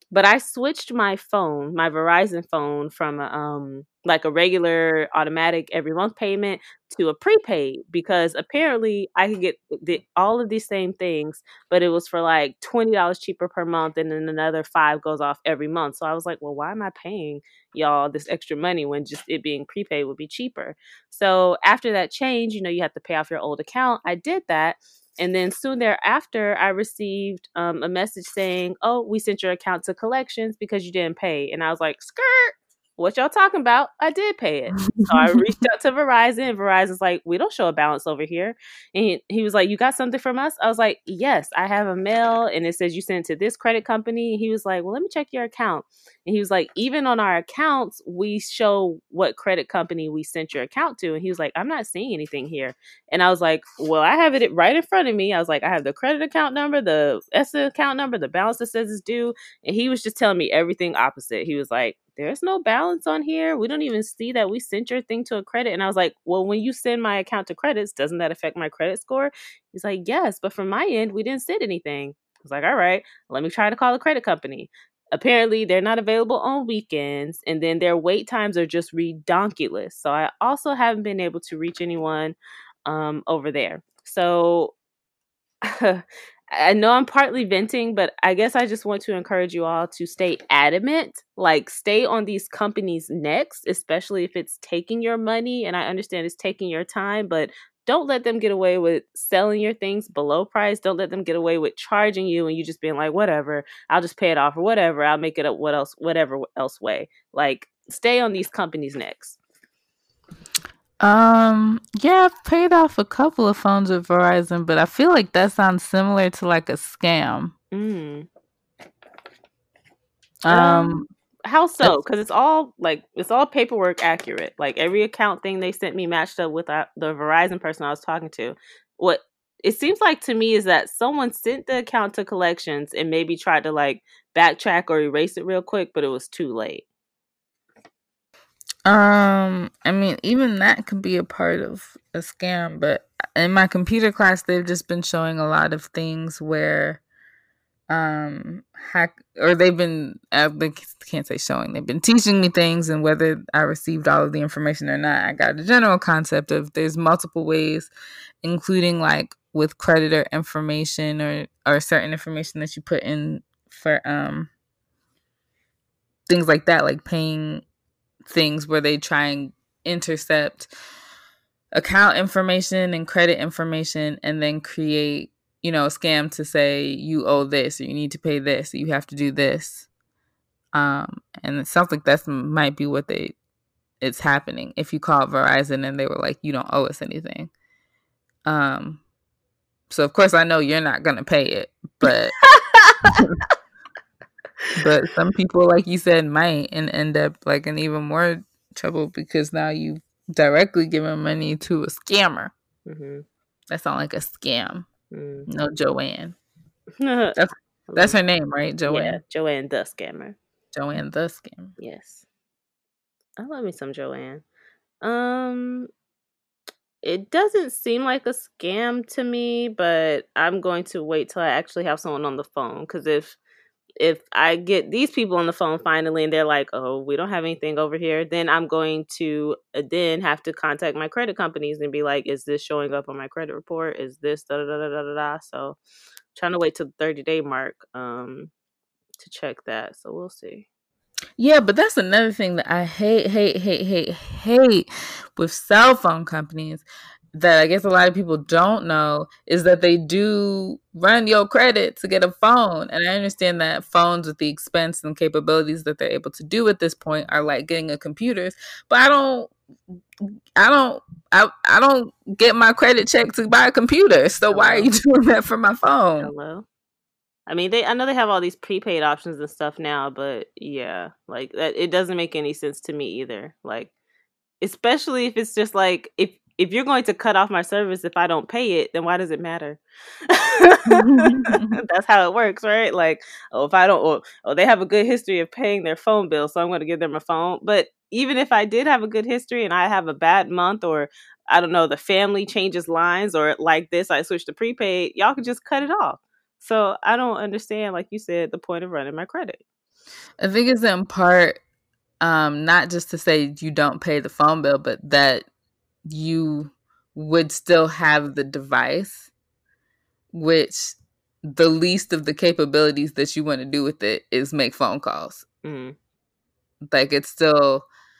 But I switched my phone, my Verizon phone, from like a regular automatic every month payment to a prepaid, because apparently I could get all of these same things, but it was for like $20 cheaper per month, and then another five goes off every month. So I was like, well, why am I paying y'all this extra money when just it being prepaid would be cheaper? So after that change, you have to pay off your old account. I did that. And then soon thereafter, I received a message saying, "Oh, we sent your account to collections because you didn't pay." And I was like, "Skirt, what y'all talking about? I did pay it." So I reached out to Verizon. And Verizon's like, "We don't show a balance over here." And he was like, "You got something from us?" I was like, "Yes, I have a mail and it says you sent it to this credit company." He was like, "Well, let me check your account." And he was like, "Even on our accounts, we show what credit company we sent your account to." And he was like, "I'm not seeing anything here." And I was like, well, I have it right in front of me. I was like, I have the credit account number, the ESSA account number, the balance that says it's due. And he was just telling me everything opposite. He was like, there's no balance on here. We don't even see that we sent your thing to a credit. And I was like, well, when you send my account to credits, doesn't that affect my credit score? He's like, yes, but from my end, we didn't send anything. I was like, all right, let me try to call the credit company. Apparently, they're not available on weekends, and then their wait times are just redonkulous. So I also haven't been able to reach anyone over there. So I know I'm partly venting, but I guess I just want to encourage you all to stay adamant, like stay on these companies' necks, especially if it's taking your money. And I understand it's taking your time, but don't let them get away with selling your things below price. Don't let them get away with charging you and you just being like, whatever, I'll just pay it off or whatever. I'll make it up whatever else way. Like, stay on these companies' necks. Yeah, I've paid off a couple of phones with Verizon, but I feel like that sounds similar to like a scam. How so? Because it's all paperwork accurate. Like every account thing they sent me matched up with the Verizon person I was talking to. What it seems like to me is that someone sent the account to collections and maybe tried to like backtrack or erase it real quick, but it was too late. I mean, even that could be a part of a scam, but in my computer class, they've just been showing a lot of things where, they've been, they can't say showing, they've been teaching me things, and whether I received all of the information or not, I got a general concept of there's multiple ways, including like with creditor information or certain information that you put in for, things like that, like paying things where they try and intercept account information and credit information and then create, a scam to say you owe this or you need to pay this or you have to do this. And it sounds like that might be what it's happening. If you call Verizon and they were like, you don't owe us anything. So of course I know you're not going to pay it, but but some people, like you said, might and end up like in even more trouble because now you directly giving money to a scammer. Mm-hmm. That sounds like a scam. No, Joanne. That's her name, right? Joanne. Yeah, Joanne the scammer. Joanne the scammer. Yes, I love me some Joanne. It doesn't seem like a scam to me, but I'm going to wait till I actually have someone on the phone, because if I get these people on the phone finally and they're like, oh, we don't have anything over here, then I'm going to then have to contact my credit companies and be like, is this showing up on my credit report? Is this da da da da da da? So I'm trying to wait till the 30-day mark to check that. So we'll see. Yeah, but that's another thing that I hate with cell phone companies that I guess a lot of people don't know is that they do run your credit to get a phone. And I understand that phones with the expense and capabilities that they're able to do at this point are like getting a computer. But I don't get my credit check to buy a computer. So why are you doing that for my phone? Hello. I mean, I know they have all these prepaid options and stuff now, but yeah, like that, it doesn't make any sense to me either. Like, especially if it's just like, if you're going to cut off my service if I don't pay it, then why does it matter? That's how it works, right? Like, if I don't, they have a good history of paying their phone bill, so I'm going to give them a phone. But even if I did have a good history and I have a bad month, or I don't know, the family changes lines, or like this, I switch to prepaid, y'all can just cut it off. So I don't understand, like you said, the point of running my credit. I think it's in part not just to say you don't pay the phone bill, but that you would still have the device, which the least of the capabilities that you want to do with it is make phone calls. Mm. Like it's still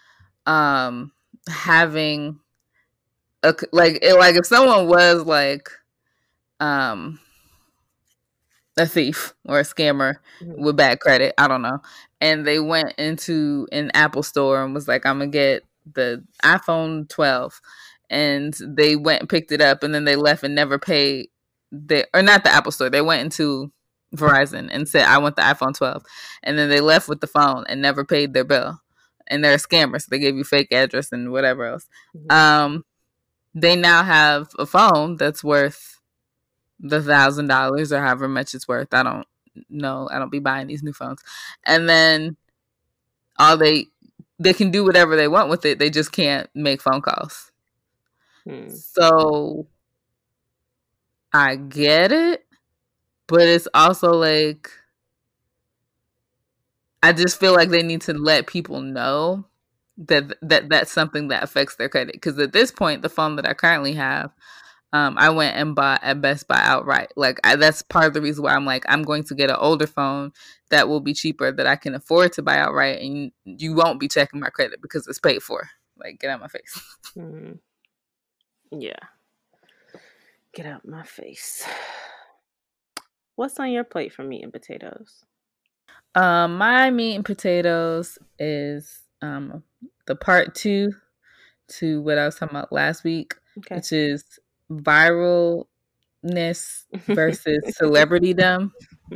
having like if someone was like a thief or a scammer with bad credit, I don't know, and they went into an Apple store and was like, I'm gonna get the iPhone 12, and they went and picked it up, and then they left and never paid or not the Apple store, they went into Verizon and said, I want the iPhone 12, and then they left with the phone and never paid their bill, and they're a scammer, so they gave you fake address and whatever else. They now have a phone that's worth the $1,000 or however much it's worth. I don't know. I don't be buying these new phones. And then all they can do whatever they want with it. They just can't make phone calls. So I get it, but it's also like I just feel like they need to let people know that that's something that affects their credit. Because at this point, the phone that I currently have, I went and bought at Best Buy outright. Like that's part of the reason why I'm like, I'm going to get an older phone that will be cheaper, that I can afford to buy outright, and you won't be checking my credit because it's paid for. Like, get out my face. Yeah. Get out my face. What's on your plate for meat and potatoes? My meat and potatoes is the part 2 to what I was talking about last week, which is viralness versus celebritydom.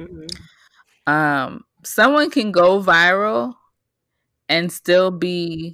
Someone can go viral and still be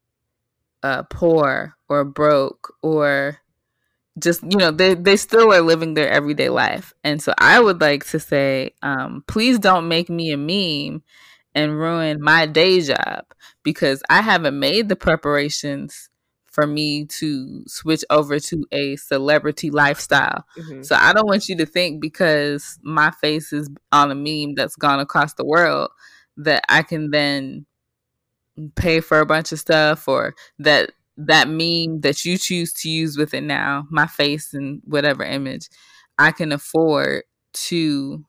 poor or broke, or just, they still are living their everyday life. And so I would like to say, please don't make me a meme and ruin my day job, because I haven't made the preparations for me to switch over to a celebrity lifestyle. So I don't want you to think because my face is on a meme that's gone across the world that I can then pay for a bunch of stuff, or that meme that you choose to use with it now, my face and whatever image, I can afford to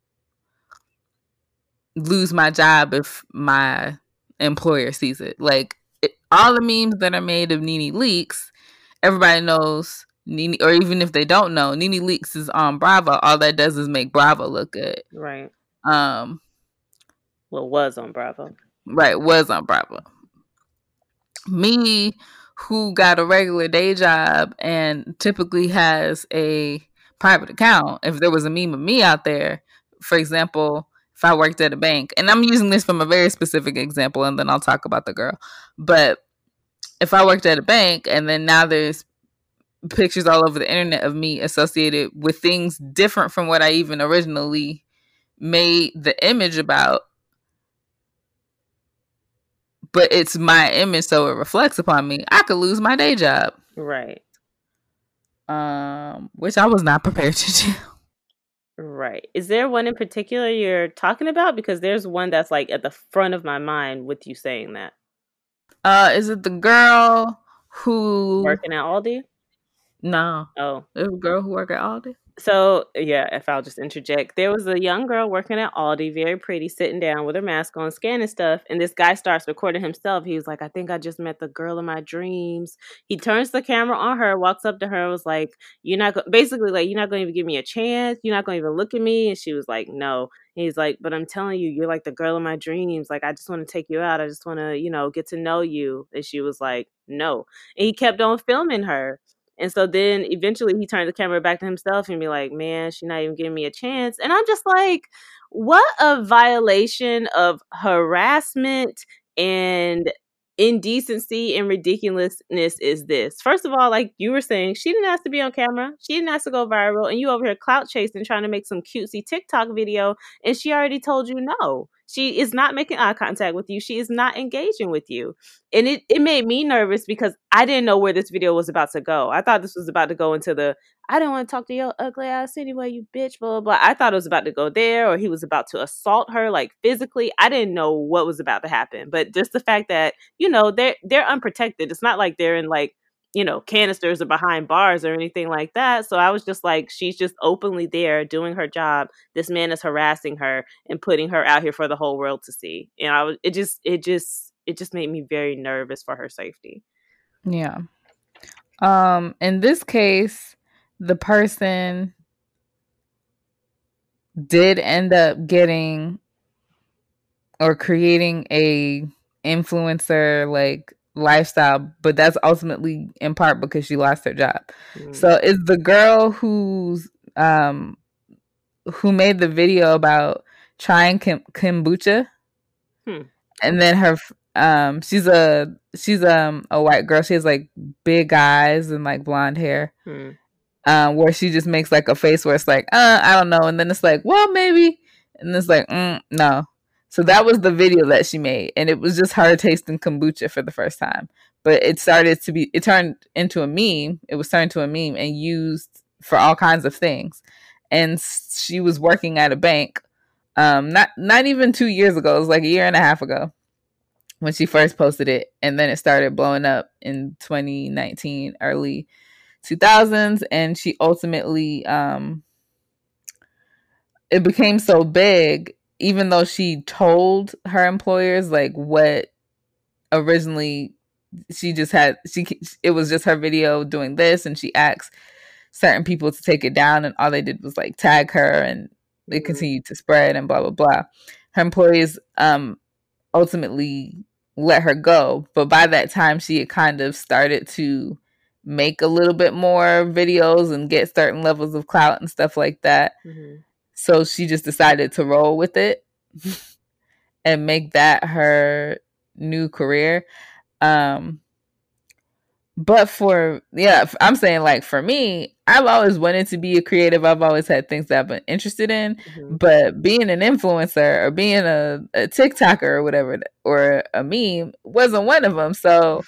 lose my job if my employer sees it. Like all the memes that are made of Nene Leakes, everybody knows Nene, or even if they don't know, Nene Leakes is on Bravo. All that does is make Bravo look good. Right. Was on Bravo. Right, was on Bravo. Me, who got a regular day job and typically has a private account, if there was a meme of me out there, for example, if I worked at a bank, and I'm using this from a very specific example, and then I'll talk about the girl, but if I worked at a bank and then now there's pictures all over the internet of me associated with things different from what I even originally made the image about, but it's my image, so it reflects upon me, I could lose my day job. Right. Which I was not prepared to do. Right. Is there one in particular you're talking about? Because there's one that's like at the front of my mind with you saying that. Is it the girl who working at Aldi? No. Oh. There's a girl who worked at Aldi? So, yeah, if I'll just interject, there was a young girl working at Aldi, very pretty, sitting down with her mask on, scanning stuff, and this guy starts recording himself. He was like, I think I just met the girl of my dreams. He turns the camera on her, walks up to her, and was like, basically, like, you're not going to even give me a chance? You're not going to even look at me? And she was like, no. And he's like, but I'm telling you, you're like the girl of my dreams. Like, I just want to take you out. I just want to, get to know you. And she was like, no. And he kept on filming her. And so then eventually he turned the camera back to himself and be like, man, she's not even giving me a chance. And I'm just like, what a violation of harassment and indecency and ridiculousness is this? First of all, like you were saying, she didn't ask to be on camera. She didn't ask to go viral. And you over here clout chasing, trying to make some cutesy TikTok video. And she already told you no. She is not making eye contact with you. She is not engaging with you. And it made me nervous because I didn't know where this video was about to go. I thought this was about to go into the, I don't want to talk to your ugly ass anyway, you bitch, blah, blah, blah. I thought it was about to go there, or he was about to assault her, like, physically. I didn't know what was about to happen. But just the fact that, they're unprotected. It's not like they're in, like, canisters or behind bars or anything like that. So I was just like, she's just openly there doing her job. This man is harassing her and putting her out here for the whole world to see. And it just made me very nervous for her safety. Yeah. In this case, the person did end up getting or creating a influencer like lifestyle, but that's ultimately in part because she lost her job. So it's the girl who made the video about trying kombucha, and then her she's a white girl. She has like big eyes and like blonde hair, where she just makes like a face where it's like I don't know, and then it's like, well, maybe, and it's like no. So that was the video that she made, and it was just her tasting kombucha for the first time. But it turned into a meme. It was turned to a meme and used for all kinds of things. And she was working at a bank, not even 2 years ago. It was like a year and a half ago when she first posted it, and then it started blowing up in 2019, early 2000s, and she ultimately it became so big. Even though she told her employers like what originally it was just her video doing this, and she asked certain people to take it down, and all they did was like tag her, and it continued to spread and blah blah blah. Her employees ultimately let her go, but by that time she had kind of started to make a little bit more videos and get certain levels of clout and stuff like that. So she just decided to roll with it and make that her new career. But I'm saying, like, for me, I've always wanted to be a creative. I've always had things that I've been interested in, but being an influencer or being a TikToker or whatever, or a meme wasn't one of them. So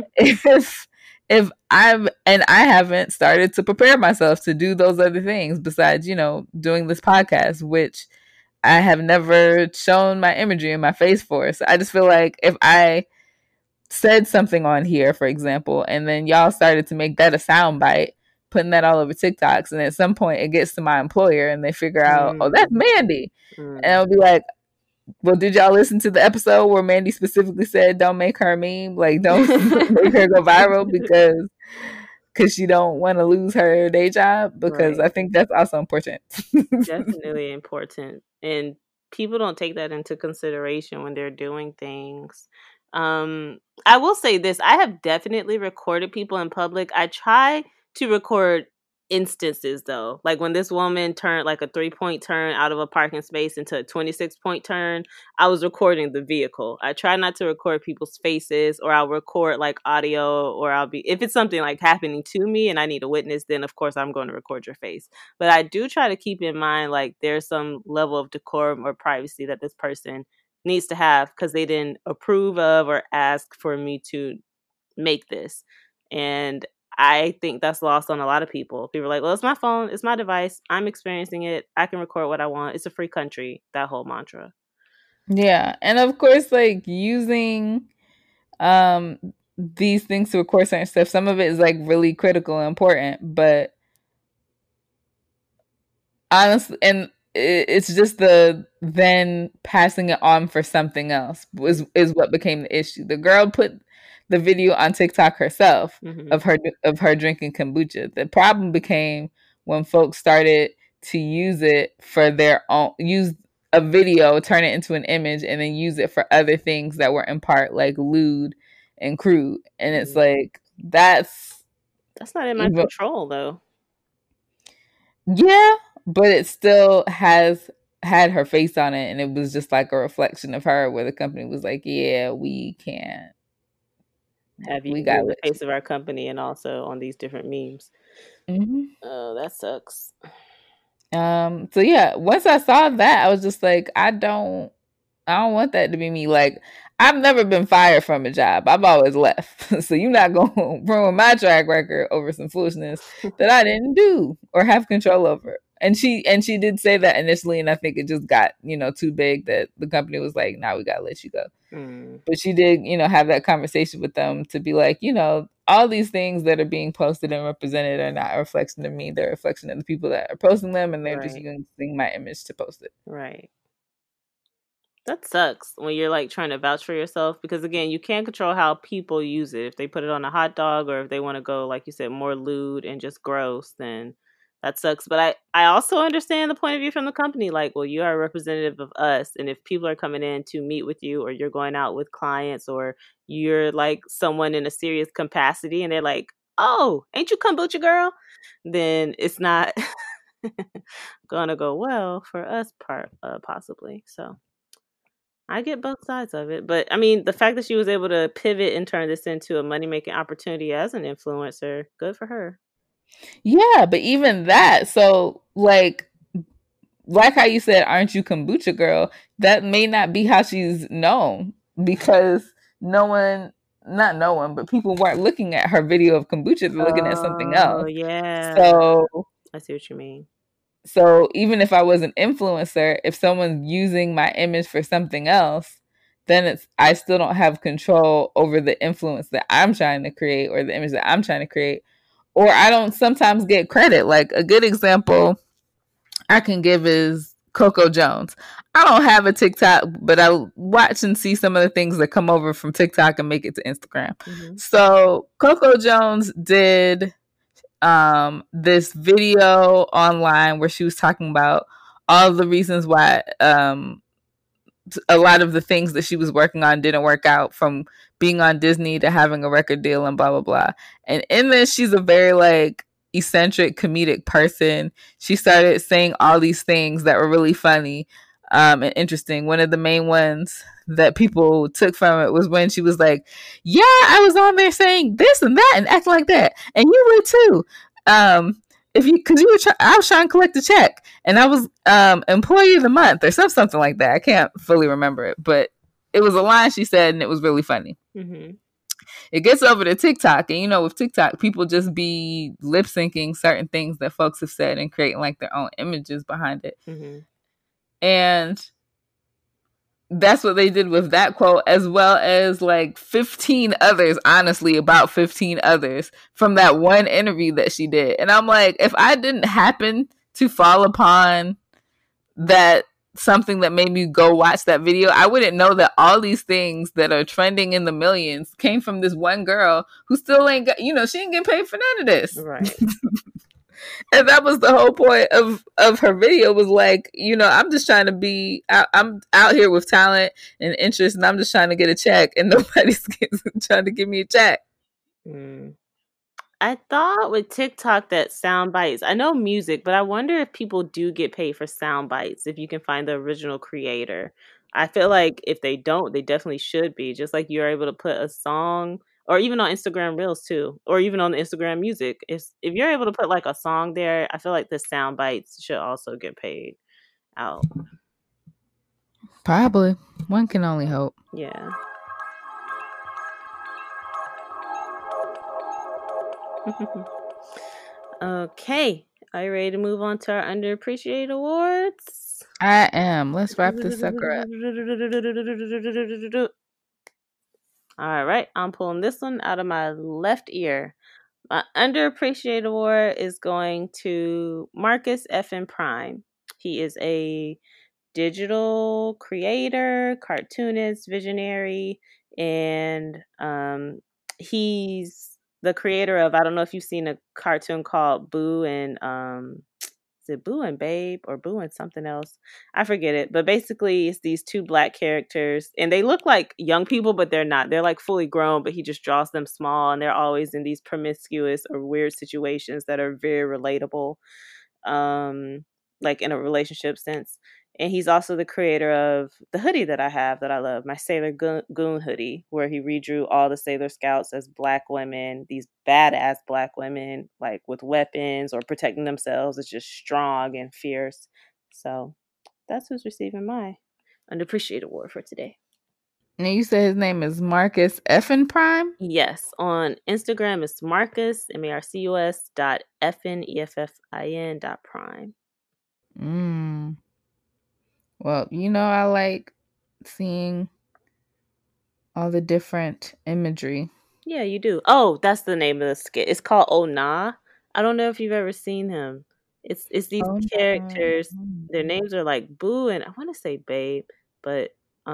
if I haven't started to prepare myself to do those other things besides, doing this podcast, which I have never shown my imagery and my face for. So I just feel like if I said something on here, for example, and then y'all started to make that a soundbite, putting that all over TikToks, and at some point it gets to my employer and they figure out, oh, that's Mandy. And I'll be like, well, did y'all listen to the episode where Mandy specifically said don't make her a meme? Like, don't make her go viral because she don't want to lose her day job? Because I think that's also important. Definitely important. And people don't take that into consideration when they're doing things. I will say this. I have definitely recorded people in public. I try to record instances, though. Like when this woman turned like a 3-point turn out of a parking space into a 26-point turn, I was recording the vehicle. I try not to record people's faces, or I'll record like audio, or if it's something like happening to me and I need a witness, then of course I'm going to record your face. But I do try to keep in mind like there's some level of decorum or privacy that this person needs to have because they didn't approve of or ask for me to make this. And I think that's lost on a lot of people. People are like, well, it's my phone, it's my device, I'm experiencing it, I can record what I want, it's a free country, that whole mantra. Yeah. And of course, like, using these things to record certain stuff, some of it is like really critical and important, but honestly, and it's just the then passing it on for something else is what became the issue. The girl put the video on TikTok herself of her drinking kombucha. The problem became when folks started to use it for their own, use a video, turn it into an image, and then use it for other things that were in part like lewd and crude. And it's like that's not in my control, though. Yeah, but it still has had her face on it, and it was just like a reflection of her, where the company was like, yeah, we can't have you in the face of our company and also on these different memes. Oh, that sucks. So yeah, once I saw that, I was just like, I don't I don't want that to be me. Like, I've never been fired from a job. I've always left. So you're not going to ruin my track record over some foolishness that I didn't do or have control over. And she did say that initially, and I think it just got, too big that the company was like, "Nah, we gotta let you go." But she did, have that conversation with them to be like, all these things that are being posted and represented are not a reflection of me. They're a reflection of the people that are posting them, and they're just using my image to post it. Right. That sucks when you're like trying to vouch for yourself, because again, you can't control how people use it. If they put it on a hot dog, or if they want to go, like you said, more lewd and just gross, then that sucks. But I also understand the point of view from the company. Like, well, you are a representative of us. And if people are coming in to meet with you, or you're going out with clients, or you're like someone in a serious capacity and they're like, "Oh, ain't you kombucha girl?" Then it's not gonna go well for us possibly. So I get both sides of it. But I mean, the fact that she was able to pivot and turn this into a money-making opportunity as an influencer, good for her. Yeah, but even that, so like how you said, "Aren't you kombucha girl?" That may not be how she's known, because not no one, but people weren't looking at her video of kombucha, they're looking at something else. Oh, yeah. So I see what you mean. So even if I was an influencer, if someone's using my image for something else, then I still don't have control over the influence that I'm trying to create, or the image that I'm trying to create. Or I don't sometimes get credit. Like, a good example I can give is Coco Jones. I don't have a TikTok, but I watch and see some of the things that come over from TikTok and make it to Instagram. So Coco Jones did this video online where she was talking about all the reasons why a lot of the things that she was working on didn't work out, from being on Disney to having a record deal and blah blah blah. And in this, she's a very like eccentric comedic person. She started saying all these things that were really funny and interesting. One of the main ones that people took from it was when she was like, "Yeah, I was on there saying this and that and acting like that, and you would too. If you, because I was trying to collect a check, and I was employee of the month or something like that. I can't fully remember it, but it was a line she said, and it was really funny." It gets over to TikTok, and with TikTok, people just be lip syncing certain things that folks have said and creating like their own images behind it. And that's what they did with that quote, as well as like 15 others, honestly, about 15 others from that one interview that she did. And I'm like, if I didn't happen to fall upon that something that made me go watch that video, I wouldn't know that all these things that are trending in the millions came from this one girl who still ain't got, she ain't getting paid for none of this. Right. And that was the whole point of her video, was like, I'm just trying to be, I'm out here with talent and interest, and I'm just trying to get a check, and nobody's trying to give me a check. I thought with TikTok that sound bites, I know music, but I wonder if people do get paid for sound bites, if you can find the original creator. I feel like if they don't, they definitely should be. Just like you're able to put a song, or even on Instagram Reels too, or even on the Instagram Music. If you're able to put like a song there, I feel like the sound bites should also get paid out. Probably. One can only hope. Yeah. Okay. Are you ready to move on to our underappreciated awards? I am. Let's wrap this sucker up. All right. I'm pulling this one out of my left ear. My underappreciated award is going to Marcus F. Prime. He is a digital creator, cartoonist, visionary, and he's the creator of, I don't know if you've seen a cartoon called Boo and is it Boo and Babe or Boo and something else? I forget it. But basically it's these two black characters, and they look like young people, but they're not. They're like fully grown, but he just draws them small, and they're always in these promiscuous or weird situations that are very relatable, like in a relationship sense. And he's also the creator of the hoodie that I have that I love, my Sailor Goon hoodie, where he redrew all the Sailor Scouts as black women, these badass black women, like with weapons or protecting themselves. It's just strong and fierce. So that's who's receiving my underappreciated award for today. And you said his name is Marcus Effin Prime? Yes, on Instagram it's Marcus Marcus .effin Mm. Well, I like seeing all the different imagery. Yeah, you do. Oh, that's the name of the skit. It's called Oh Nah. I don't know if you've ever seen him. It's these Oh, characters. Their no. names are like Boo and I want to say Babe, but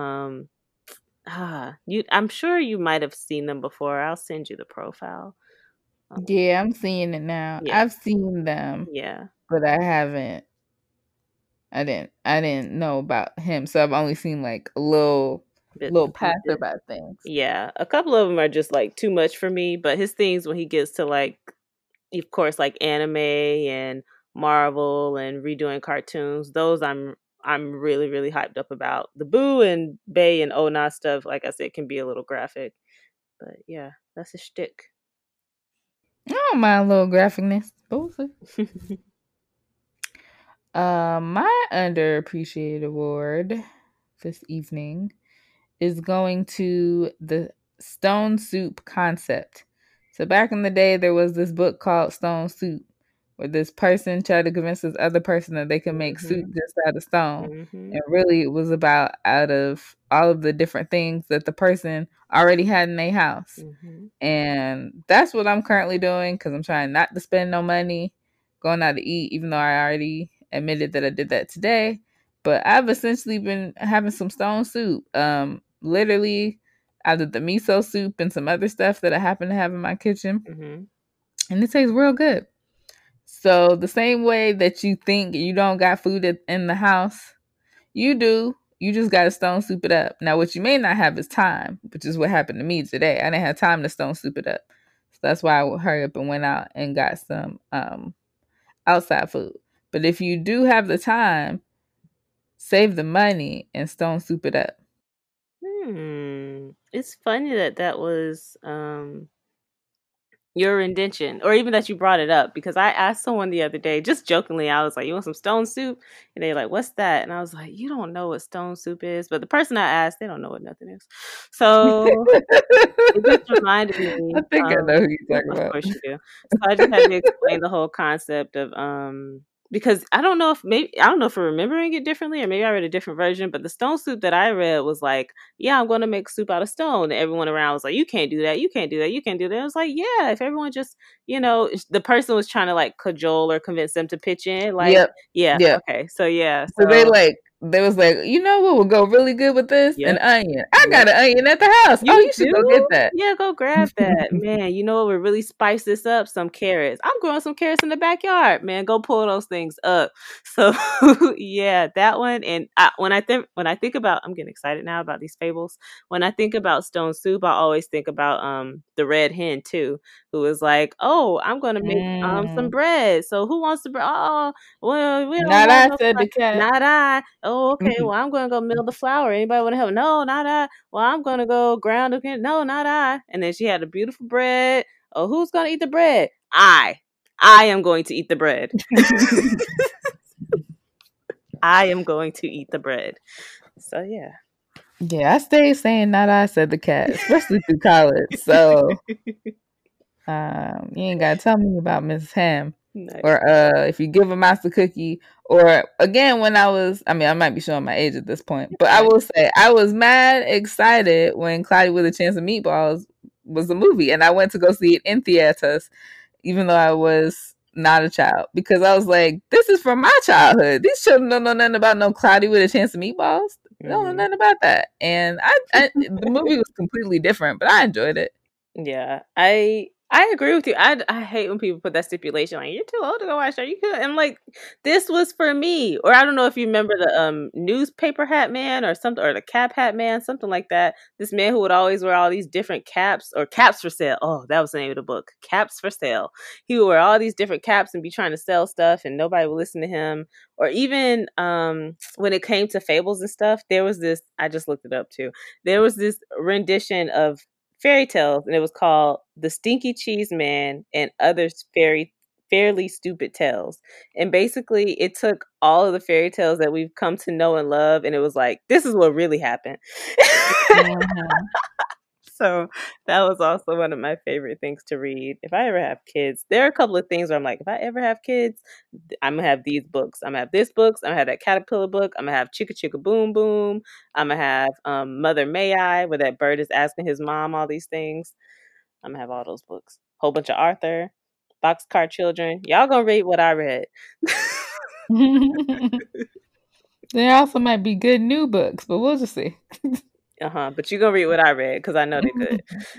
I'm sure you might have seen them before. I'll send you the profile. Yeah, I'm seeing it now. Yeah. I've seen them, Yeah. but I haven't. I didn't know about him, so I've only seen like a little Bits and pieces. passerby things. Yeah, a couple of them are just like too much for me, but his things when he gets to like, of course, like anime and Marvel and redoing cartoons, those I'm really really hyped up about. The Boo and Bay and Ona stuff, like I said, can be a little graphic, but yeah, that's a shtick. I don't mind a little graphicness. My underappreciated award this evening is going to the Stone Soup concept. So back in the day, there was this book called Stone Soup, where this person tried to convince this other person that they could make soup just out of stone. And really, it was about out of all of the different things that the person already had in their house. And that's what I'm currently doing because I'm trying not to spend no money going out to eat, even though I already admitted that I did that today. But I've essentially been having some stone soup. Literally out of the miso soup and some other stuff that I happen to have in my kitchen. And it tastes real good. So the same way that you think you don't got food in the house, you do. You just got to stone soup it up. Now, what you may not have is time, which is what happened to me today. I didn't have time to stone soup it up. So that's why I would hurry up and went out and got some outside food. But if you do have the time, save the money and stone soup it up. It's funny that was your rendition, or even that you brought it up, because I asked someone the other day, just jokingly, I was like, you want some stone soup? And they're like, what's that? And I was like, you don't know what stone soup is? But the person I asked, they don't know what nothing is. So it just reminded me. I think I know who you're talking about. Of course you do. So I just had to explain the whole concept of because I don't know if we're remembering it differently, or maybe I read a different version, but the stone soup that I read was like, yeah, I'm going to make soup out of stone. And everyone around was like, you can't do that. You can't do that. You can't do that. I was like, yeah, if everyone just, the person was trying to like cajole or convince them to pitch in. Like, yeah. Okay. So yeah. So they was like, you know what would go really good with this? An onion. I got an onion at the house. You should go get that. Yeah, go grab that. Man, you know what would really spice this up? Some carrots. I'm growing some carrots in the backyard. Man, go pull those things up. So yeah, that one. And when I think about, I'm getting excited now about these fables. When I think about stone soup, I always think about the red hen too, who was like, oh, I'm gonna make some bread. So who wants the bread? Oh, well, we don't not I no said the cat. Not I. Oh, okay. Well, I'm gonna go mill the flour. Anybody want to help? No, not I. Well, I'm gonna go ground again. No, not I. And then she had a beautiful bread. Oh, who's gonna eat the bread? I am going to eat the bread. I am going to eat the bread. So yeah. Yeah, I stayed saying not I said the cat, especially through college. So you ain't gotta tell me about Mrs. Ham. Nice. Or if you give a mouse a cookie, or again when I might be showing my age at this point, but I will say I was mad excited when Cloudy with a Chance of Meatballs was a movie, and I went to go see it in theaters, even though I was not a child, because I was like, this is from my childhood. These children don't know nothing about no Cloudy with a Chance of Meatballs. They don't know nothing about that. And the movie was completely different, but I enjoyed it. Yeah, I agree with you. I hate when people put that stipulation like, you're too old to go watch that. You could. I'm like, this was for me. Or I don't know if you remember the newspaper hat man or something, or the cap hat man, something like that. This man who would always wear all these different caps, or caps for sale. Oh, that was the name of the book, Caps for Sale. He would wear all these different caps and be trying to sell stuff, and nobody would listen to him. Or even when it came to fables and stuff, there was this, I just looked it up too. There was this rendition of fairy tales, and it was called The Stinky Cheese Man and Other Fairy Fairly Stupid Tales. And basically it took all of the fairy tales that we've come to know and love, and it was like, this is what really happened. So that was also one of my favorite things to read. If I ever have kids, there are a couple of things where I'm like, if I ever have kids, I'm gonna have these books. I'm gonna have this books. I'm gonna have that caterpillar book. I'm gonna have Chicka Chicka Boom Boom. I'm gonna have Mother May I, where that bird is asking his mom all these things. I'm gonna have all those books. Whole bunch of Arthur, Boxcar Children. Y'all gonna read what I read. There also might be good new books, but we'll just see. But you're gonna read what I read because I know they're good.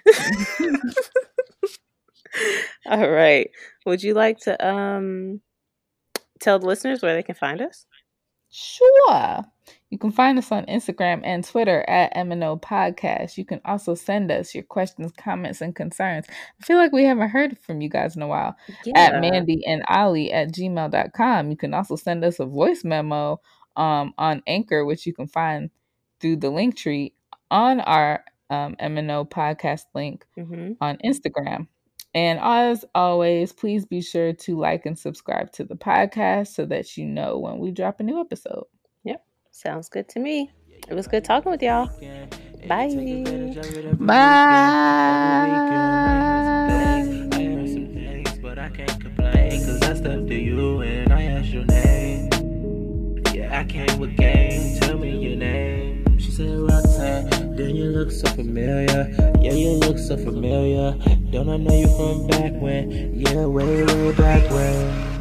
All right. Would you like to tell the listeners where they can find us? Sure. You can find us on Instagram and Twitter at MNO Podcast. You can also send us your questions, comments, and concerns. I feel like we haven't heard from you guys in a while. At mandyandolly@gmail.com. You can also send us a voice memo on Anchor, which you can find through the link tree on our MNO Podcast link on Instagram. And as always, please be sure to like and subscribe to the podcast so that you know when we drop a new episode. Yep. Sounds good to me. It was good talking with y'all. Bye. Bye. I heard some things, but I can't complain, cause I stepped to you and I asked your name. Yeah, I came with game, tell me your name. She said Roxanne, then you look so familiar. Yeah, you look so familiar. Don't I know you from back when? Yeah, way back when.